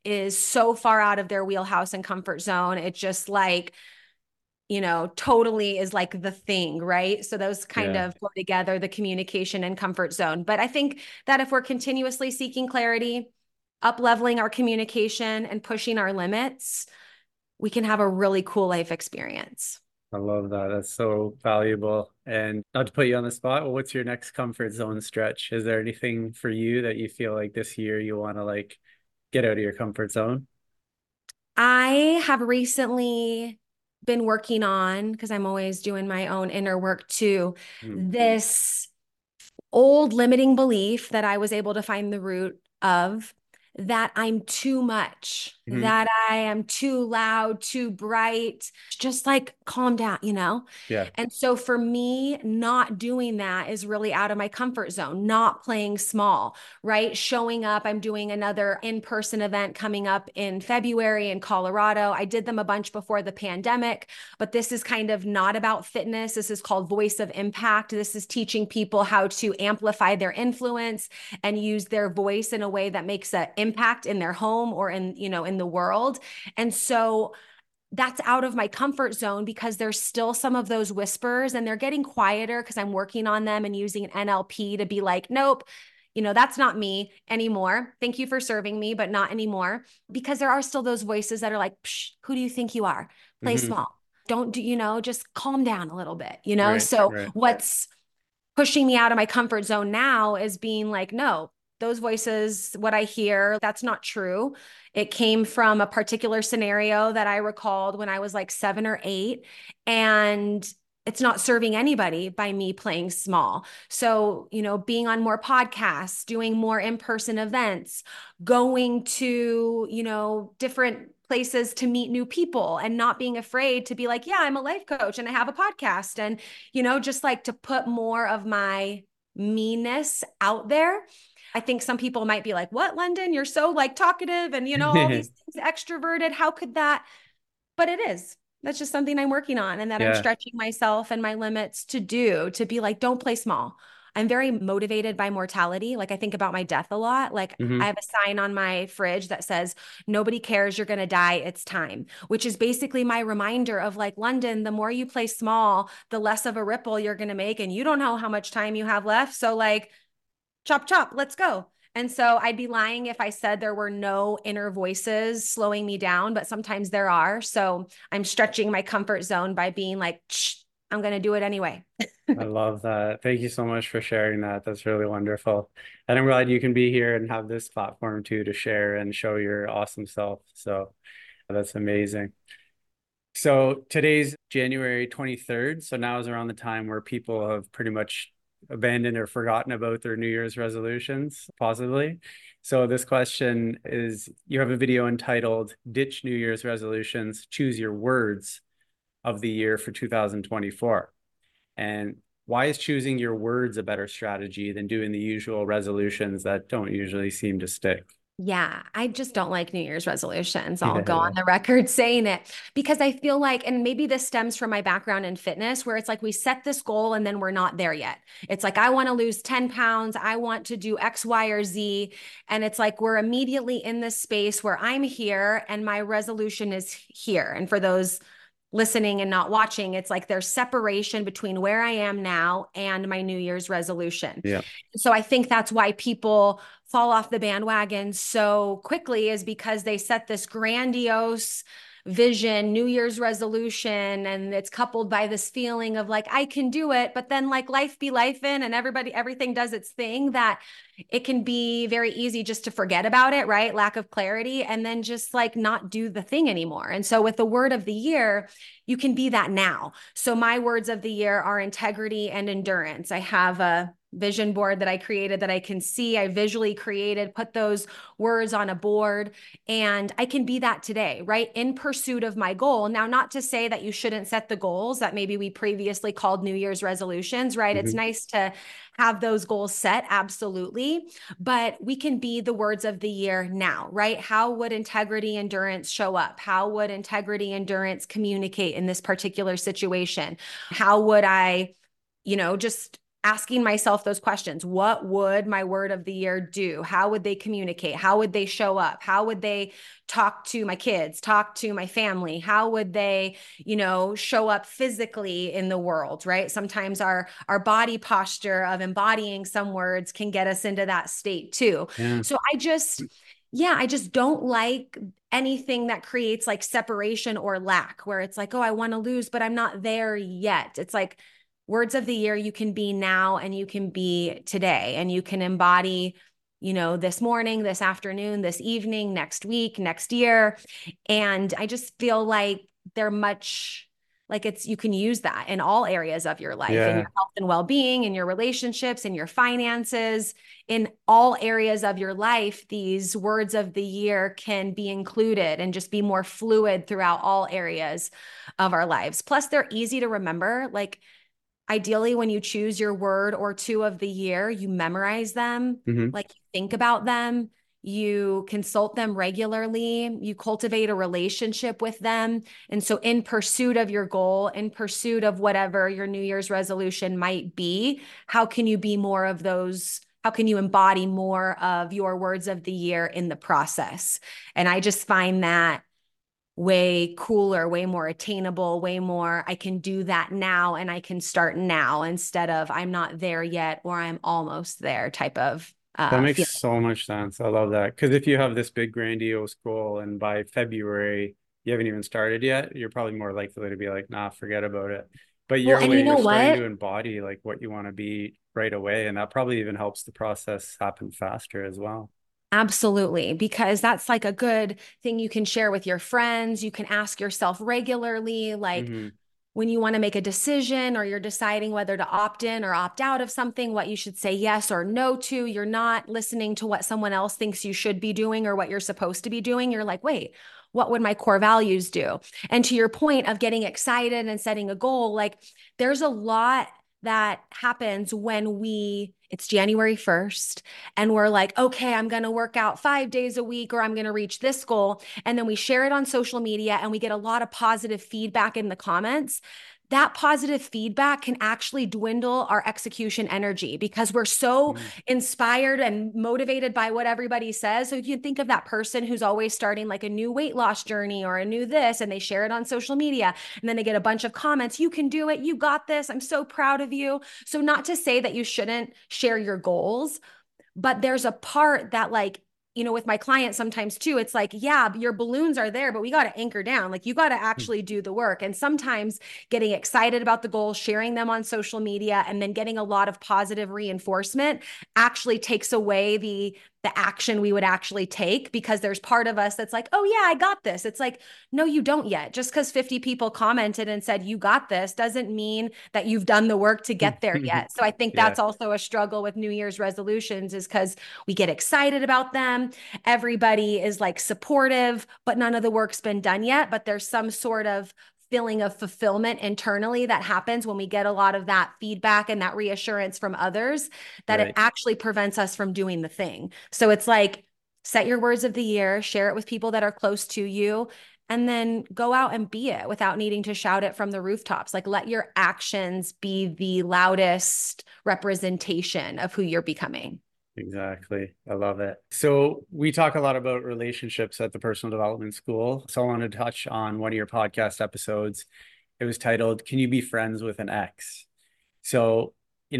is so far out of their wheelhouse and comfort zone. It just like, totally is like the thing, right? So those kind Yeah. of go together, the communication and comfort zone. But I think that if we're continuously seeking clarity, up leveling our communication and pushing our limits, we can have a really cool life experience. I love that. That's so valuable. And not to put you on the spot, well, what's your next comfort zone stretch? Is there anything for you that you feel like this year you want to like get out of your comfort zone? I have recently been working on, because I'm always doing my own inner work too, Hmm. this old limiting belief that I was able to find the root of, that I'm too much, Hmm. that I am too loud, too bright, just like calm down. Yeah. And so for me, not doing that is really out of my comfort zone, not playing small, right? Showing up. I'm doing another in-person event coming up in February in Colorado. I did them a bunch before the pandemic, but this is kind of not about fitness. This is called Voice of Impact. This is teaching people how to amplify their influence and use their voice in a way that makes an impact in their home or in the world. And so that's out of my comfort zone because there's still some of those whispers, and they're getting quieter because I'm working on them and using NLP to be like, nope, that's not me anymore. Thank you for serving me, but not anymore. Because there are still those voices that are like, psh, who do you think you are? Play Hmm. small. Don't do, just calm down a little bit, Right. So Right. what's pushing me out of my comfort zone now is being like, no, those voices, what I hear, that's not true. It came from a particular scenario that I recalled when I was like 7 or 8. And it's not serving anybody by me playing small. So, being on more podcasts, doing more in-person events, going to, different places to meet new people and not being afraid to be like, yeah, I'm a life coach and I have a podcast. And just like to put more of my meanness out there. I think some people might be like, what, London? You're so like talkative and, all these things extroverted. How could that? But it is. That's just something I'm working on and that I'm Yeah. stretching myself and my limits to be like, don't play small. I'm very motivated by mortality. Like I think about my death a lot. Like I Hmm. have a sign on my fridge that says, nobody cares, you're going to die, it's time, which is basically my reminder of like, London, the more you play small, the less of a ripple you're going to make. And you don't know how much time you have left. So like, chop, chop, let's go. And so I'd be lying if I said there were no inner voices slowing me down, but sometimes there are. So I'm stretching my comfort zone by being like, I'm going to do it anyway. I love that. Thank you so much for sharing that. That's really wonderful. And I'm glad you can be here and have this platform too to share and show your awesome self. So that's amazing. So today's January 23rd. So now is around the time where people have pretty much abandoned or forgotten about their New Year's resolutions, possibly. So this question is, you have a video entitled Ditch New Year's Resolutions, Choose Your Words of the Year for 2024. And why is choosing your words a better strategy than doing the usual resolutions that don't usually seem to stick? Yeah, I just don't like New Year's resolutions. I'll go on Yeah. the record saying it because I feel like, and maybe this stems from my background in fitness, where it's like we set this goal and then we're not there yet. It's like, I want to lose 10 pounds. I want to do X, Y, or Z. And it's like we're immediately in this space where I'm here and my resolution is here. And for those listening and not watching, it's like there's separation between where I am now and my New Year's resolution. Yeah. So I think that's why people fall off the bandwagon so quickly, is because they set this grandiose vision, New Year's resolution, and it's coupled by this feeling of like, I can do it, but then like life be life in and everything does its thing, that it can be very easy just to forget about it, right? Lack of clarity, and then just like not do the thing anymore. And so with the word of the year, you can be that now. So my words of the year are integrity and endurance. I have a vision board that I created that I can see. I visually created, put those words on a board, and I can be that today, right? In pursuit of my goal. Now, not to say that you shouldn't set the goals that maybe we previously called New Year's resolutions, right? It's Mhm. nice to have those goals set, absolutely. But we can be the words of the year now, right? How would integrity, endurance show up? How would integrity, endurance communicate in this particular situation? How would I, just asking myself those questions. What would my word of the year do? How would they communicate? How would they show up? How would they talk to my kids, talk to my family? How would they, show up physically in the world, right? Sometimes our body posture of embodying some words can get us into that state too. Yeah. So I just don't like anything that creates like separation or lack, where it's like, oh, I want to lose, but I'm not there yet. It's like, words of the year, you can be now and you can be today, and you can embody, this morning, this afternoon, this evening, next week, next year. And I just feel like they're much like you can use that in all areas of your life, in Yeah. your health and well-being, in your relationships, in your finances, in all areas of your life. These words of the year can be included and just be more fluid throughout all areas of our lives. Plus, they're easy to remember. Like, ideally, when you choose your word or two of the year, you memorize them, Mm-hmm. like you think about them, you consult them regularly, you cultivate a relationship with them. And so, in pursuit of your goal, in pursuit of whatever your New Year's resolution might be, how can you be more of those? How can you embody more of your words of the year in the process? And I just find that way cooler, way more attainable, way more, I can do that now and I can start now, instead of I'm not there yet or I'm almost there type of That makes feeling. so much sense. I love that. Because if you have this big grandiose goal and by February you haven't even started yet, you're probably more likely to be like, nah, forget about it. But Well, your and you way, you're know starting what? to embody like what you want to be right away. And that probably even helps the process happen faster as well. Absolutely, because that's like a good thing you can share with your friends. You can ask yourself regularly, like, Mm-hmm. when you want to make a decision or you're deciding whether to opt in or opt out of something, what you should say yes or no to. You're not listening to what someone else thinks you should be doing or what you're supposed to be doing. You're like, wait, what would my core values do? And to your point of getting excited and setting a goal, like, there's a lot that happens when it's January 1st and we're like, okay, I'm going to work out 5 days a week, or I'm going to reach this goal. And then we share it on social media and we get a lot of positive feedback in the comments. That positive feedback can actually dwindle our execution energy because we're so Mm-hmm. inspired and motivated by what everybody says. So you can think of that person who's always starting like a new weight loss journey or a new this, and they share it on social media. And then they get a bunch of comments. You can do it. You got this. I'm so proud of you. So, not to say that you shouldn't share your goals, but there's a part that, like, with my clients sometimes too, it's like, yeah, your balloons are there, but we got to anchor down. Like, you got to actually do the work. And sometimes getting excited about the goals, sharing them on social media, and then getting a lot of positive reinforcement actually takes away the action we would actually take, because there's part of us that's like, oh yeah, I got this. It's like, no, you don't yet. Just because 50 people commented and said you got this doesn't mean that you've done the work to get there yet. So I think Yeah, that's also a struggle with New Year's resolutions, is because we get excited about them. Everybody is like supportive, but none of the work's been done yet. But there's some sort of feeling of fulfillment internally that happens when we get a lot of that feedback and that reassurance from others, that it right. actually prevents us from doing the thing. So it's like, set your words of the year, share it with people that are close to you, and then go out and be it without needing to shout it from the rooftops. Like, let your actions be the loudest representation of who you're becoming. Exactly. I love it. So we talk a lot about relationships at the Personal Development School. So I want to touch on one of your podcast episodes. It was titled, Can You Be Friends with an Ex? So,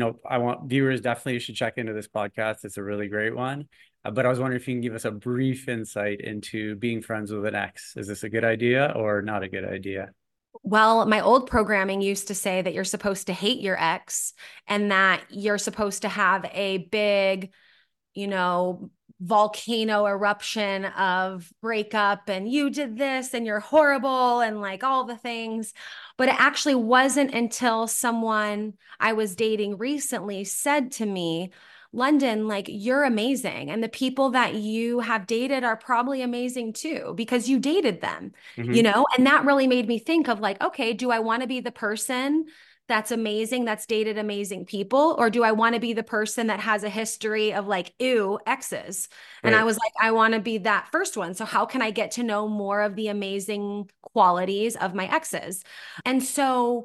I want viewers definitely should check into this podcast. It's a really great one. But I was wondering if you can give us a brief insight into being friends with an ex. Is this a good idea or not a good idea? Well, my old programming used to say that you're supposed to hate your ex and that you're supposed to have a big, you know, volcano eruption of breakup and you did this and you're horrible and like all the things. But it actually wasn't until someone I was dating recently said to me, London, like, you're amazing. And the people that you have dated are probably amazing too, because you dated them, Hmm. And that really made me think of like, okay, do I want to be the person that's amazing, that's dated amazing people? Or do I want to be the person that has a history of like, ew, exes? And I Right. was like, I want to be that first one. So how can I get to know more of the amazing qualities of my exes? And so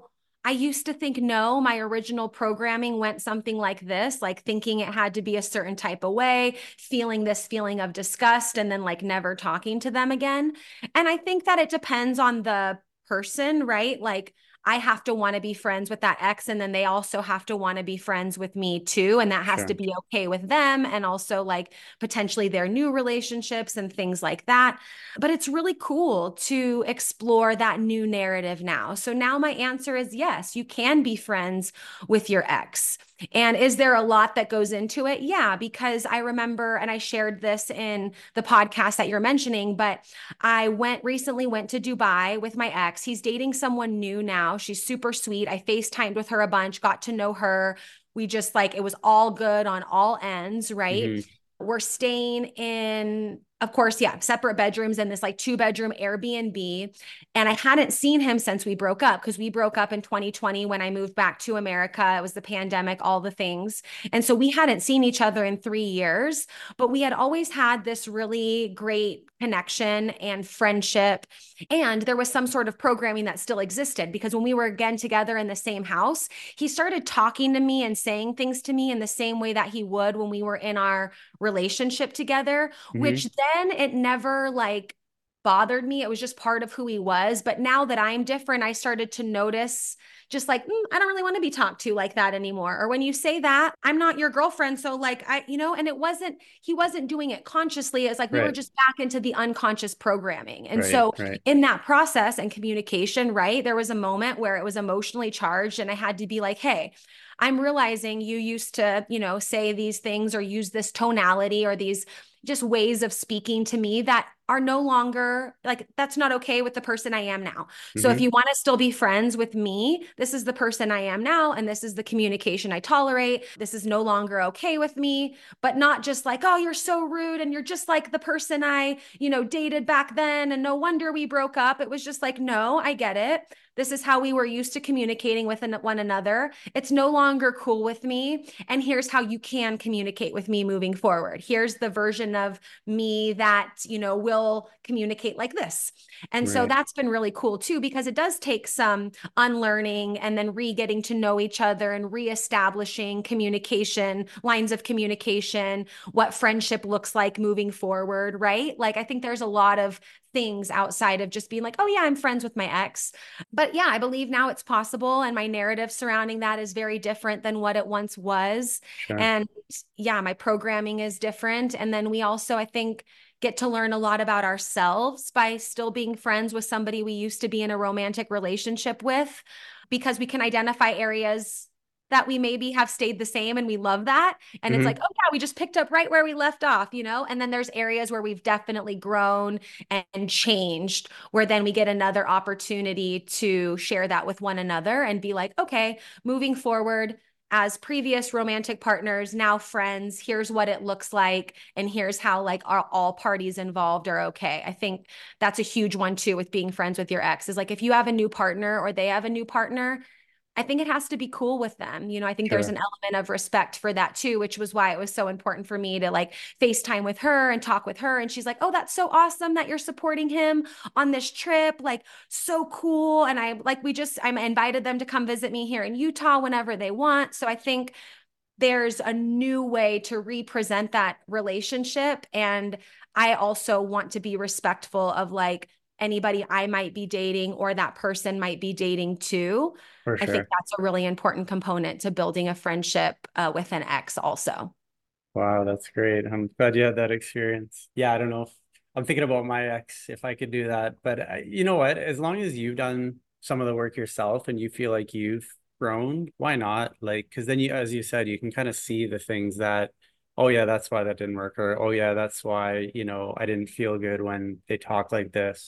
I used to think, no, my original programming went something like this, like thinking it had to be a certain type of way, feeling this feeling of disgust, and then like never talking to them again. And I think that it depends on the person, right? Like, I have to want to be friends with that ex, and then they also have to want to be friends with me too. And that has to Sure. be okay with them, and also like potentially their new relationships and things like that. But it's really cool to explore that new narrative now. So now my answer is yes, you can be friends with your ex. And is there a lot that goes into it? Yeah, because I remember, and I shared this in the podcast that you're mentioning, but I recently went to Dubai with my ex. He's dating someone new now. She's super sweet. I FaceTimed with her a bunch, got to know her. We just like, it was all good on all ends, right? Hmm. We're staying in, of course, yeah, separate bedrooms in this like 2-bedroom Airbnb. And I hadn't seen him since we broke up, because we broke up in 2020 when I moved back to America. It was the pandemic, all the things. And so we hadn't seen each other in 3 years, but we had always had this really great connection and friendship. And there was some sort of programming that still existed, because when we were again together in the same house, he started talking to me and saying things to me in the same way that he would when we were in our relationship together, Hmm. which then it never like bothered me. It was just part of who he was. But now that I'm different, I started to notice just like, I don't really want to be talked to like that anymore. Or when you say that, I'm not your girlfriend. So like, and he wasn't doing it consciously. It's like we were Right. just back into the unconscious programming. And Right. so Right. in that process and communication, right, there was a moment where it was emotionally charged, and I had to be like, hey, I'm realizing you used to, say these things or use this tonality or these just ways of speaking to me that are no longer like, that's not okay with the person I am now. So if Hmm. you want to still be friends with me, this is the person I am now. And this is the communication I tolerate. This is no longer okay with me, but not just like, oh, you're so rude and you're just like the person I, dated back then. And no wonder we broke up. It was just like, no, I get it. This is how we were used to communicating with one another. It's no longer cool with me. And here's how you can communicate with me moving forward. Here's the version of me that, will communicate like this. And so Right. that's been really cool too, because it does take some unlearning and then getting to know each other and reestablishing communication, lines of communication, what friendship looks like moving forward, right? Like, I think there's a lot of things outside of just being like, oh yeah, I'm friends with my ex. But yeah, I believe now it's possible. And my narrative surrounding that is very different than what it once was. Sure. And yeah, my programming is different. And then we also, I think, get to learn a lot about ourselves by still being friends with somebody we used to be in a romantic relationship with, because we can identify areas that we maybe have stayed the same and we love that. And it's like, Hmm. oh yeah, we just picked up right where we left off, And then there's areas where we've definitely grown and changed, where then we get another opportunity to share that with one another and be like, okay, moving forward, as previous romantic partners, now friends, here's what it looks like. And here's how like all parties involved are okay. I think that's a huge one too with being friends with your ex, is like, if you have a new partner or they have a new partner, I think it has to be cool with them. I think there's Sure. an element of respect for that too, which was why it was so important for me to like FaceTime with her and talk with her. And she's like, oh, that's so awesome that you're supporting him on this trip. Like, so cool. And I'm invited them to come visit me here in Utah whenever they want. So I think there's a new way to represent that relationship. And I also want to be respectful of like anybody I might be dating or that person might be dating too. For I think sure. that's a really important component to building a friendship with an ex also. Wow, that's great. I'm glad you had that experience. Yeah, I don't know if I'm thinking about my ex if I could do that, but you know what? As long as you've done some of the work yourself and you feel like you've grown, why not? Like, because then you, as you said, you can kind of see the things that, oh yeah, that's why that didn't work, or oh yeah, that's why, I didn't feel good when they talk like this.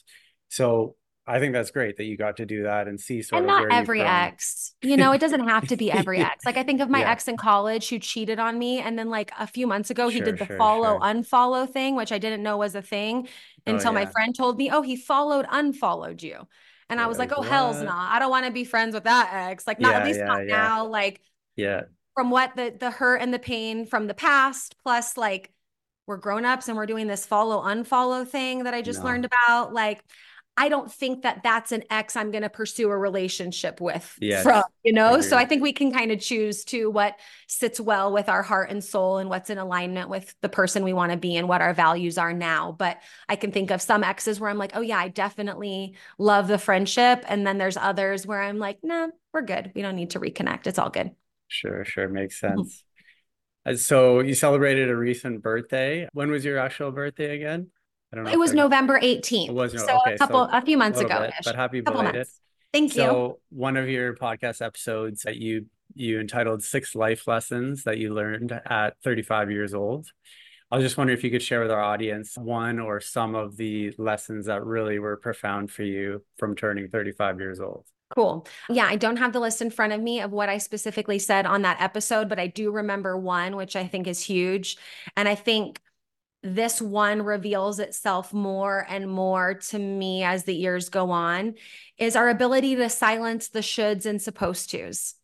So I think that's great that you got to do that and see sort And of not where you've every grown. ex, it doesn't have to be every ex. Like, I think of my Yeah. ex in college who cheated on me. And then, like, a few months ago, he Sure, did the sure, follow sure. unfollow thing, which I didn't know was a thing Oh until my yeah. friend told me, oh, he followed, unfollowed you. And I You're was like, like, oh, hell's what? nah. I don't want to be friends with that ex. Like, not, at Yeah, least yeah, not yeah, now. Like, yeah. from what the hurt and the pain from the past, plus, like, we're grown ups and we're doing this follow unfollow thing that I just learned No. about. Like, I don't think that that's an ex I'm going to pursue a relationship with from, Yes. So I Agreed. think we can kind of choose to what sits well with our heart and soul and what's in alignment with the person we want to be and what our values are now. But I can think of some exes where I'm like, oh yeah, I definitely love the friendship. And then there's others where I'm like, nah, we're good. We don't need to reconnect. It's all good. Sure, sure. Makes sense. So you celebrated a recent birthday. When was your actual birthday again? I don't know It if was I got November it 18th. was no So okay, so a few a months little ago bit, but ish, happy couple belated. months. Thank you. So one of your podcast episodes that you entitled Six Life Lessons that you learned at 35 years old. I was just wondering if you could share with our audience one or some of the lessons that really were profound for you from turning 35 years old. Cool. Yeah, I don't have the list in front of me of what I specifically said on that episode, but I do remember one, which I think is huge. And I think this one reveals itself more and more to me as the years go on, is our ability to silence the shoulds and supposed tos.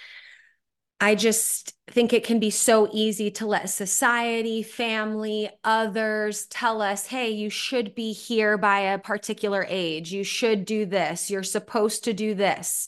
I just think it can be so easy to let society, family, others tell us, hey, you should be here by a particular age. You should do this. You're supposed to do this.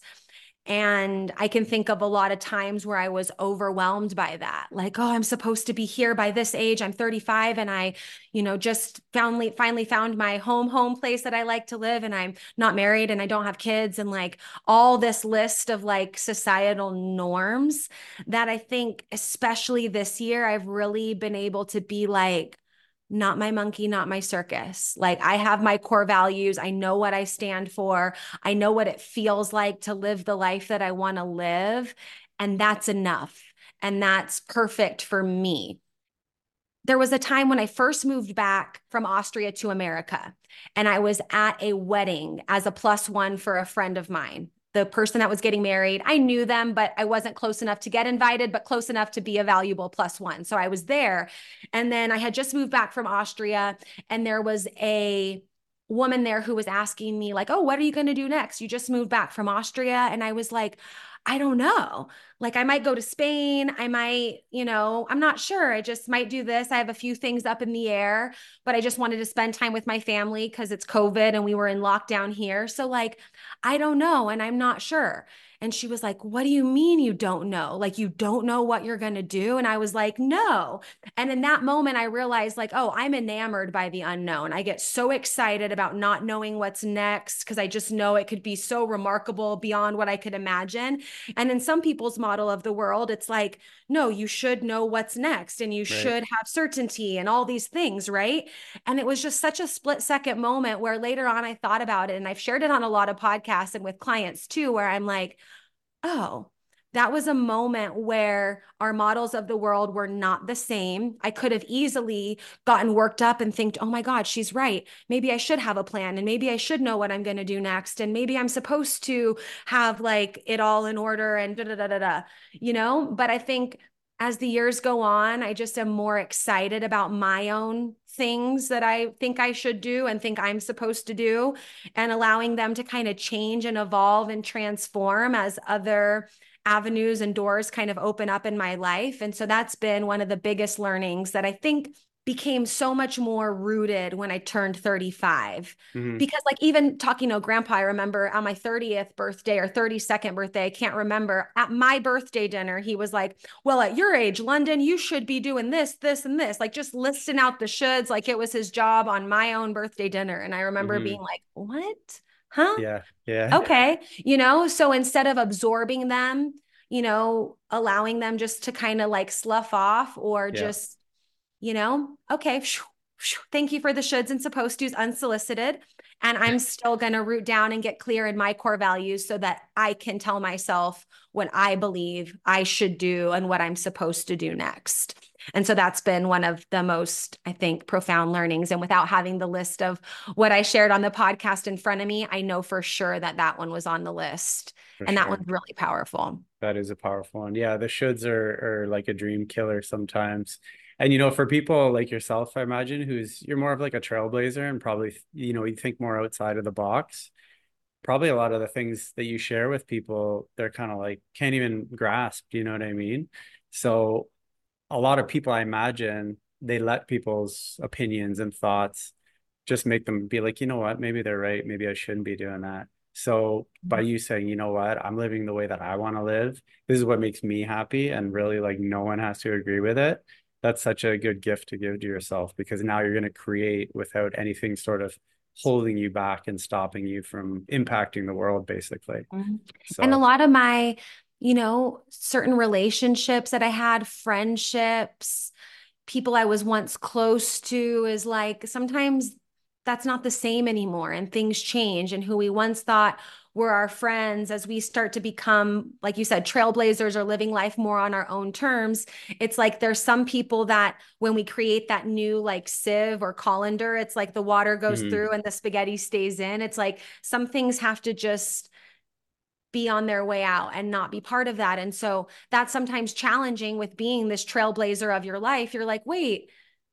And I can think of a lot of times where I was overwhelmed by that. Like, oh, I'm supposed to be here by this age. I'm 35 and I, just finally found my home place that I like to live. And I'm not married and I don't have kids. And like all this list of like societal norms that I think, especially this year, I've really been able to be like, not my monkey, not my circus. Like I have my core values. I know what I stand for. I know what it feels like to live the life that I want to live. And that's enough. And that's perfect for me. There was a time when I first moved back from Austria to America, and I was at a wedding as a plus one for a friend of mine. The person that was getting married, I knew them, but I wasn't close enough to get invited, but close enough to be a valuable plus one. So I was there. And then I had just moved back from Austria, and there was a woman there who was asking me, like, oh, what are you going to do next? You just moved back from Austria. And I was like, I don't know. Like I might go to Spain. I might, I'm not sure. I just might do this. I have a few things up in the air, but I just wanted to spend time with my family because it's COVID and we were in lockdown here. So like, I don't know. And I'm not sure. And she was like, what do you mean you don't know? Like, you don't know what you're going to do? And I was like, no. And in that moment, I realized like, oh, I'm enamored by the unknown. I get so excited about not knowing what's next because I just know it could be so remarkable beyond what I could imagine. And in some people's model of the world, it's like, no, you should know what's next and you Right. should have certainty and all these things, right? And it was just such a split second moment where later on I thought about it and I've shared it on a lot of podcasts and with clients too, where I'm like, oh, that was a moment where our models of the world were not the same. I could have easily gotten worked up and think, oh my God, she's right. Maybe I should have a plan and maybe I should know what I'm going to do next. And maybe I'm supposed to have like it all in order and da da da da da, But I think as the years go on, I just am more excited about my own things that I think I should do and think I'm supposed to do, and allowing them to kind of change and evolve and transform as other avenues and doors kind of open up in my life. And so that's been one of the biggest learnings that I think became so much more rooted when I turned 35. Mm-hmm. Because like even talking to grandpa, I remember on my 30th birthday or 32nd birthday, I can't remember, at my birthday dinner, he was like, well, at your age, London, you should be doing this, this, and this, like just listing out the shoulds like it was his job on my own birthday dinner. And I remember Mm-hmm. being like, what? Huh? Yeah. Yeah. Okay. So instead of absorbing them, allowing them just to kind of like slough off or Yeah. just, okay, thank you for the shoulds and supposed tos unsolicited. And I'm still going to root down and get clear in my core values so that I can tell myself what I believe I should do and what I'm supposed to do next. And so that's been one of the most, I think, profound learnings. And without having the list of what I shared on the podcast in front of me, I know for sure that that one was on the list. For And that sure. one's really powerful. That is a powerful one. Yeah, the shoulds are like a dream killer sometimes. And for people like yourself, I imagine, you're more of like a trailblazer and probably, you think more outside of the box. Probably a lot of the things that you share with people, they're kind of like can't even grasp, you know what I mean? So a lot of people, I imagine, they let people's opinions and thoughts just make them be like, you know what, maybe they're right. Maybe I shouldn't be doing that. So by you saying, you know what, I'm living the way that I want to live, this is what makes me happy, and really like no one has to agree with it. That's such a good gift to give to yourself, because now you're going to create without anything sort of holding you back and stopping you from impacting the world, basically. Mhm. And a So, lot of my, certain relationships that I had, friendships, people I was once close to, is like sometimes that's not the same anymore, and things change. And who we once thought were our friends, as we start to become, like you said, trailblazers or living life more on our own terms, it's like there's some people that when we create that new like sieve or colander, it's like the water goes mhm. through and the spaghetti stays in. It's like some things have to just be on their way out and not be part of that. And so that's sometimes challenging with being this trailblazer of your life. You're like, wait,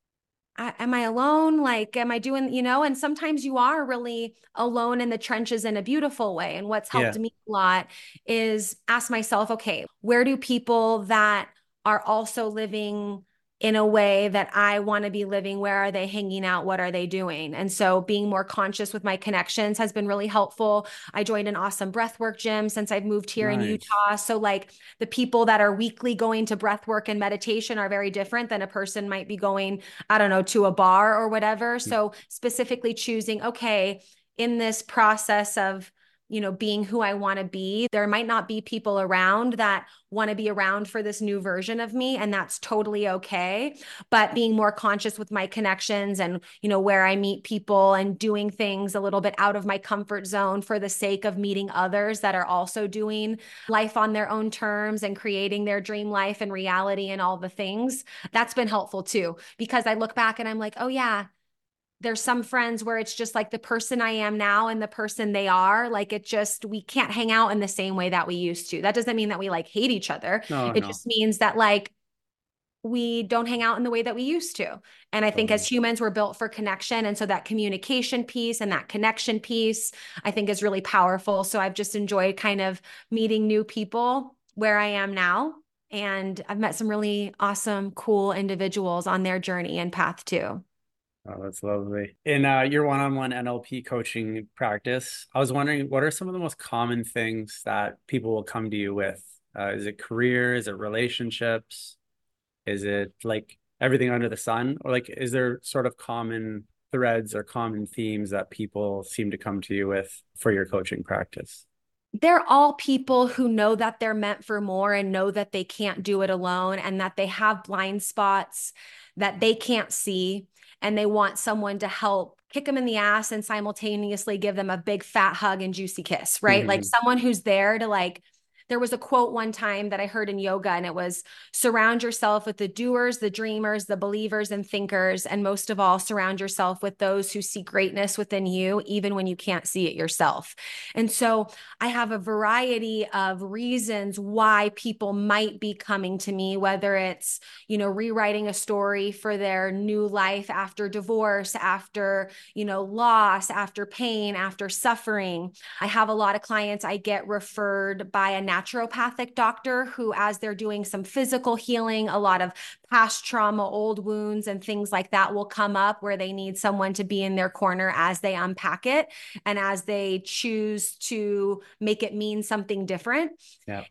am I alone? Like, am I doing, and sometimes you are really alone in the trenches in a beautiful way. And what's helped Yeah. me a lot is ask myself, okay, where do people that are also living in a way that I want to be living, where are they hanging out? What are they doing? And so being more conscious with my connections has been really helpful. I joined an awesome breathwork gym since I've moved here in Nice. Utah. So like the people that are weekly going to breathwork and meditation are very different than a person might be going, I don't know, to a bar or whatever. So specifically choosing, okay, in this process of, being who I want to be, there might not be people around that want to be around for this new version of me. And that's totally okay. But being more conscious with my connections and, where I meet people and doing things a little bit out of my comfort zone for the sake of meeting others that are also doing life on their own terms and creating their dream life and reality and all the things, that's been helpful too, because I look back and I'm like, oh yeah, there's some friends where it's just like the person I am now and the person they are, like it just, we can't hang out in the same way that we used to. That doesn't mean that we like hate each other. No, It no, just means that like we don't hang out in the way that we used to. And I think as totally. humans, we're built for connection. And so that communication piece and that connection piece, I think is really powerful. So I've just enjoyed kind of meeting new people where I am now. And I've met some really awesome, cool individuals on their journey and path too. Oh, that's lovely. In your one-on-one NLP coaching practice, I was wondering, what are some of the most common things that people will come to you with? Is it career? Is it relationships? Is it like everything under the sun? Or like, is there sort of common threads or common themes that people seem to come to you with for your coaching practice? They're all people who know that they're meant for more and know that they can't do it alone and that they have blind spots that they can't see. And they want someone to help kick them in the ass and simultaneously give them a big fat hug and juicy kiss, right? Like Hmm. someone who's there to like, there was a quote one time that I heard in yoga, and it was surround yourself with the doers, the dreamers, the believers, and thinkers. And most of all, surround yourself with those who see greatness within you, even when you can't see it yourself. And so I have a variety of reasons why people might be coming to me, whether it's, rewriting a story for their new life after divorce, after, loss, after pain, after suffering. I have a lot of clients I get referred by a naturopathic doctor who, as they're doing some physical healing, a lot of past trauma, old wounds, and things like that will come up where they need someone to be in their corner as they unpack it and as they choose to make it mean something different. Yeah.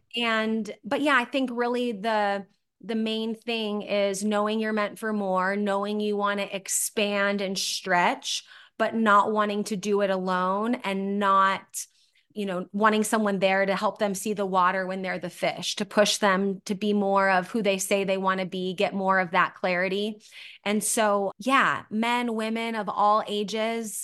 But yeah, I think really the main thing is knowing you're meant for more, knowing you want to expand and stretch, but not wanting to do it alone, and not, wanting someone there to help them see the water when they're the fish, to push them to be more of who they say they want to be, get more of that clarity. And so, yeah, men, women of all ages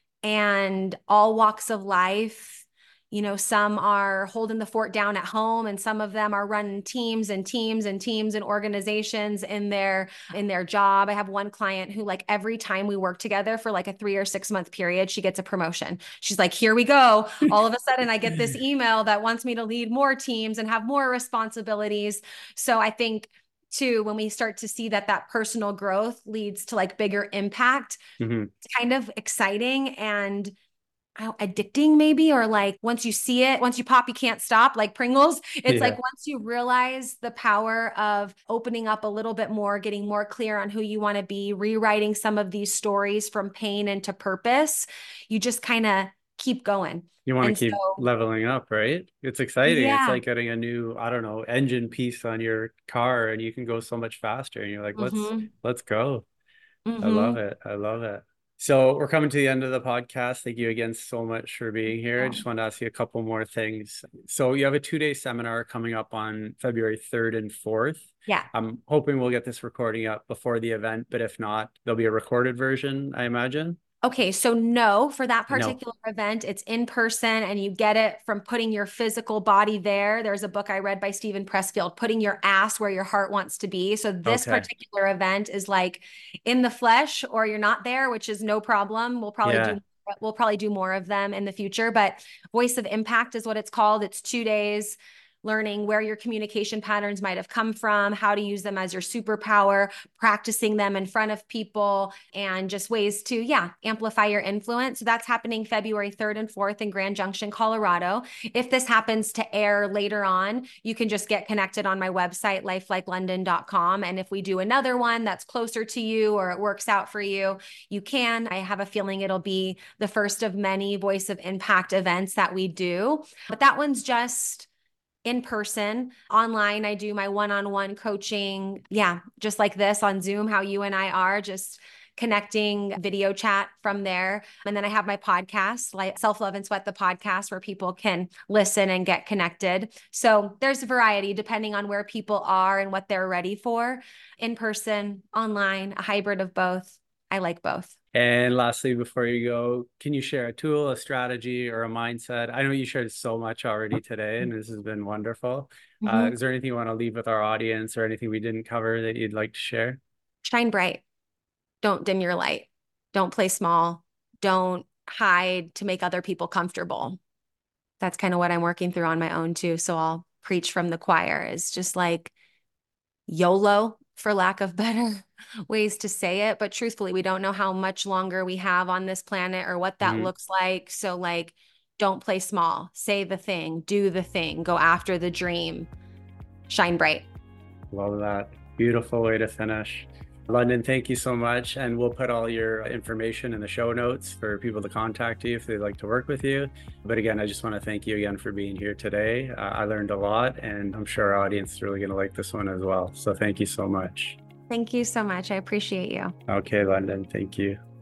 and all walks of life. Some are holding the fort down at home, and some of them are running teams and teams and teams and organizations in their job. I have one client who, like, every time we work together for like a 3 or 6 month period, she gets a promotion. She's like, here we go. All of a sudden I get this email that wants me to lead more teams and have more responsibilities. So I think too, when we start to see that personal growth leads to like bigger impact, Hmm. it's kind of exciting. And addicting maybe, or like once you see it, once you pop, you can't stop, like Pringles. It's like Yeah. once you realize the power of opening up a little bit more, getting more clear on who you want to be, rewriting some of these stories from pain into purpose, you just kind of keep going. You want And to keep so, leveling up, right? It's exciting. It's yeah. like getting a new, I don't know, engine piece on your car and you can go so much faster. And you're like, Mm-hmm. let's go. I love Mm-hmm. it. I love it. So we're coming to the end of the podcast. Thank you again so much for being here. I just So, want to ask you a couple more things. So you have a 2-day seminar coming up on February 3rd and 4th. yeah. I'm hoping we'll get this recording up before the event, but if not, there'll be a recorded version, I imagine. Okay, so no, for that No. particular event, it's in person and you get it from putting your physical body there. There's a book I read by Stephen Pressfield, Putting Your Ass Where Your Heart Wants to Be. So this Okay. particular event is like in the flesh, or you're not there, which is no problem. Yeah. We'll probably do more of them in the future, but Voice of Impact is what it's called. It's 2 days learning where your communication patterns might have come from, how to use them as your superpower, practicing them in front of people, and just ways to, yeah, amplify your influence. So that's happening February 3rd and 4th in Grand Junction, Colorado. If this happens to air later on, you can just get connected on my website, lifelikelondon.com. And if we do another one that's closer to you or it works out for you, you can. I have a feeling it'll be the first of many Voice of Impact events that we do. But that one's just in person. Online, I do my one-on-one coaching. Yeah, just like this on Zoom, how you and I are, just connecting video chat from there. And then I have my podcast, like Self Love and Sweat, the podcast, where people can listen and get connected. So there's a variety depending on where people are and what they're ready for. In person, online, a hybrid of both. I like both. And lastly, before you go, can you share a tool, a strategy, or a mindset? I know you shared so much already today, and this has been wonderful. Mm-hmm. Is there anything you want to leave with our audience or anything we didn't cover that you'd like to share? Shine bright. Don't dim your light. Don't play small. Don't hide to make other people comfortable. That's kind of what I'm working through on my own too. So I'll preach from the choir, is just like YOLO, for lack of better ways to say it. But truthfully, we don't know how much longer we have on this planet or what that Mhm. looks like. So, like, don't play small. Say the thing, do the thing, go after the dream, shine bright. Love that. Beautiful way to finish. London, thank you so much. And we'll put all your information in the show notes for people to contact you if they'd like to work with you. But again, I just want to thank you again for being here today. I learned a lot, and I'm sure our audience is really going to like this one as well. So thank you so much. Thank you so much. I appreciate you. Okay, London, thank you.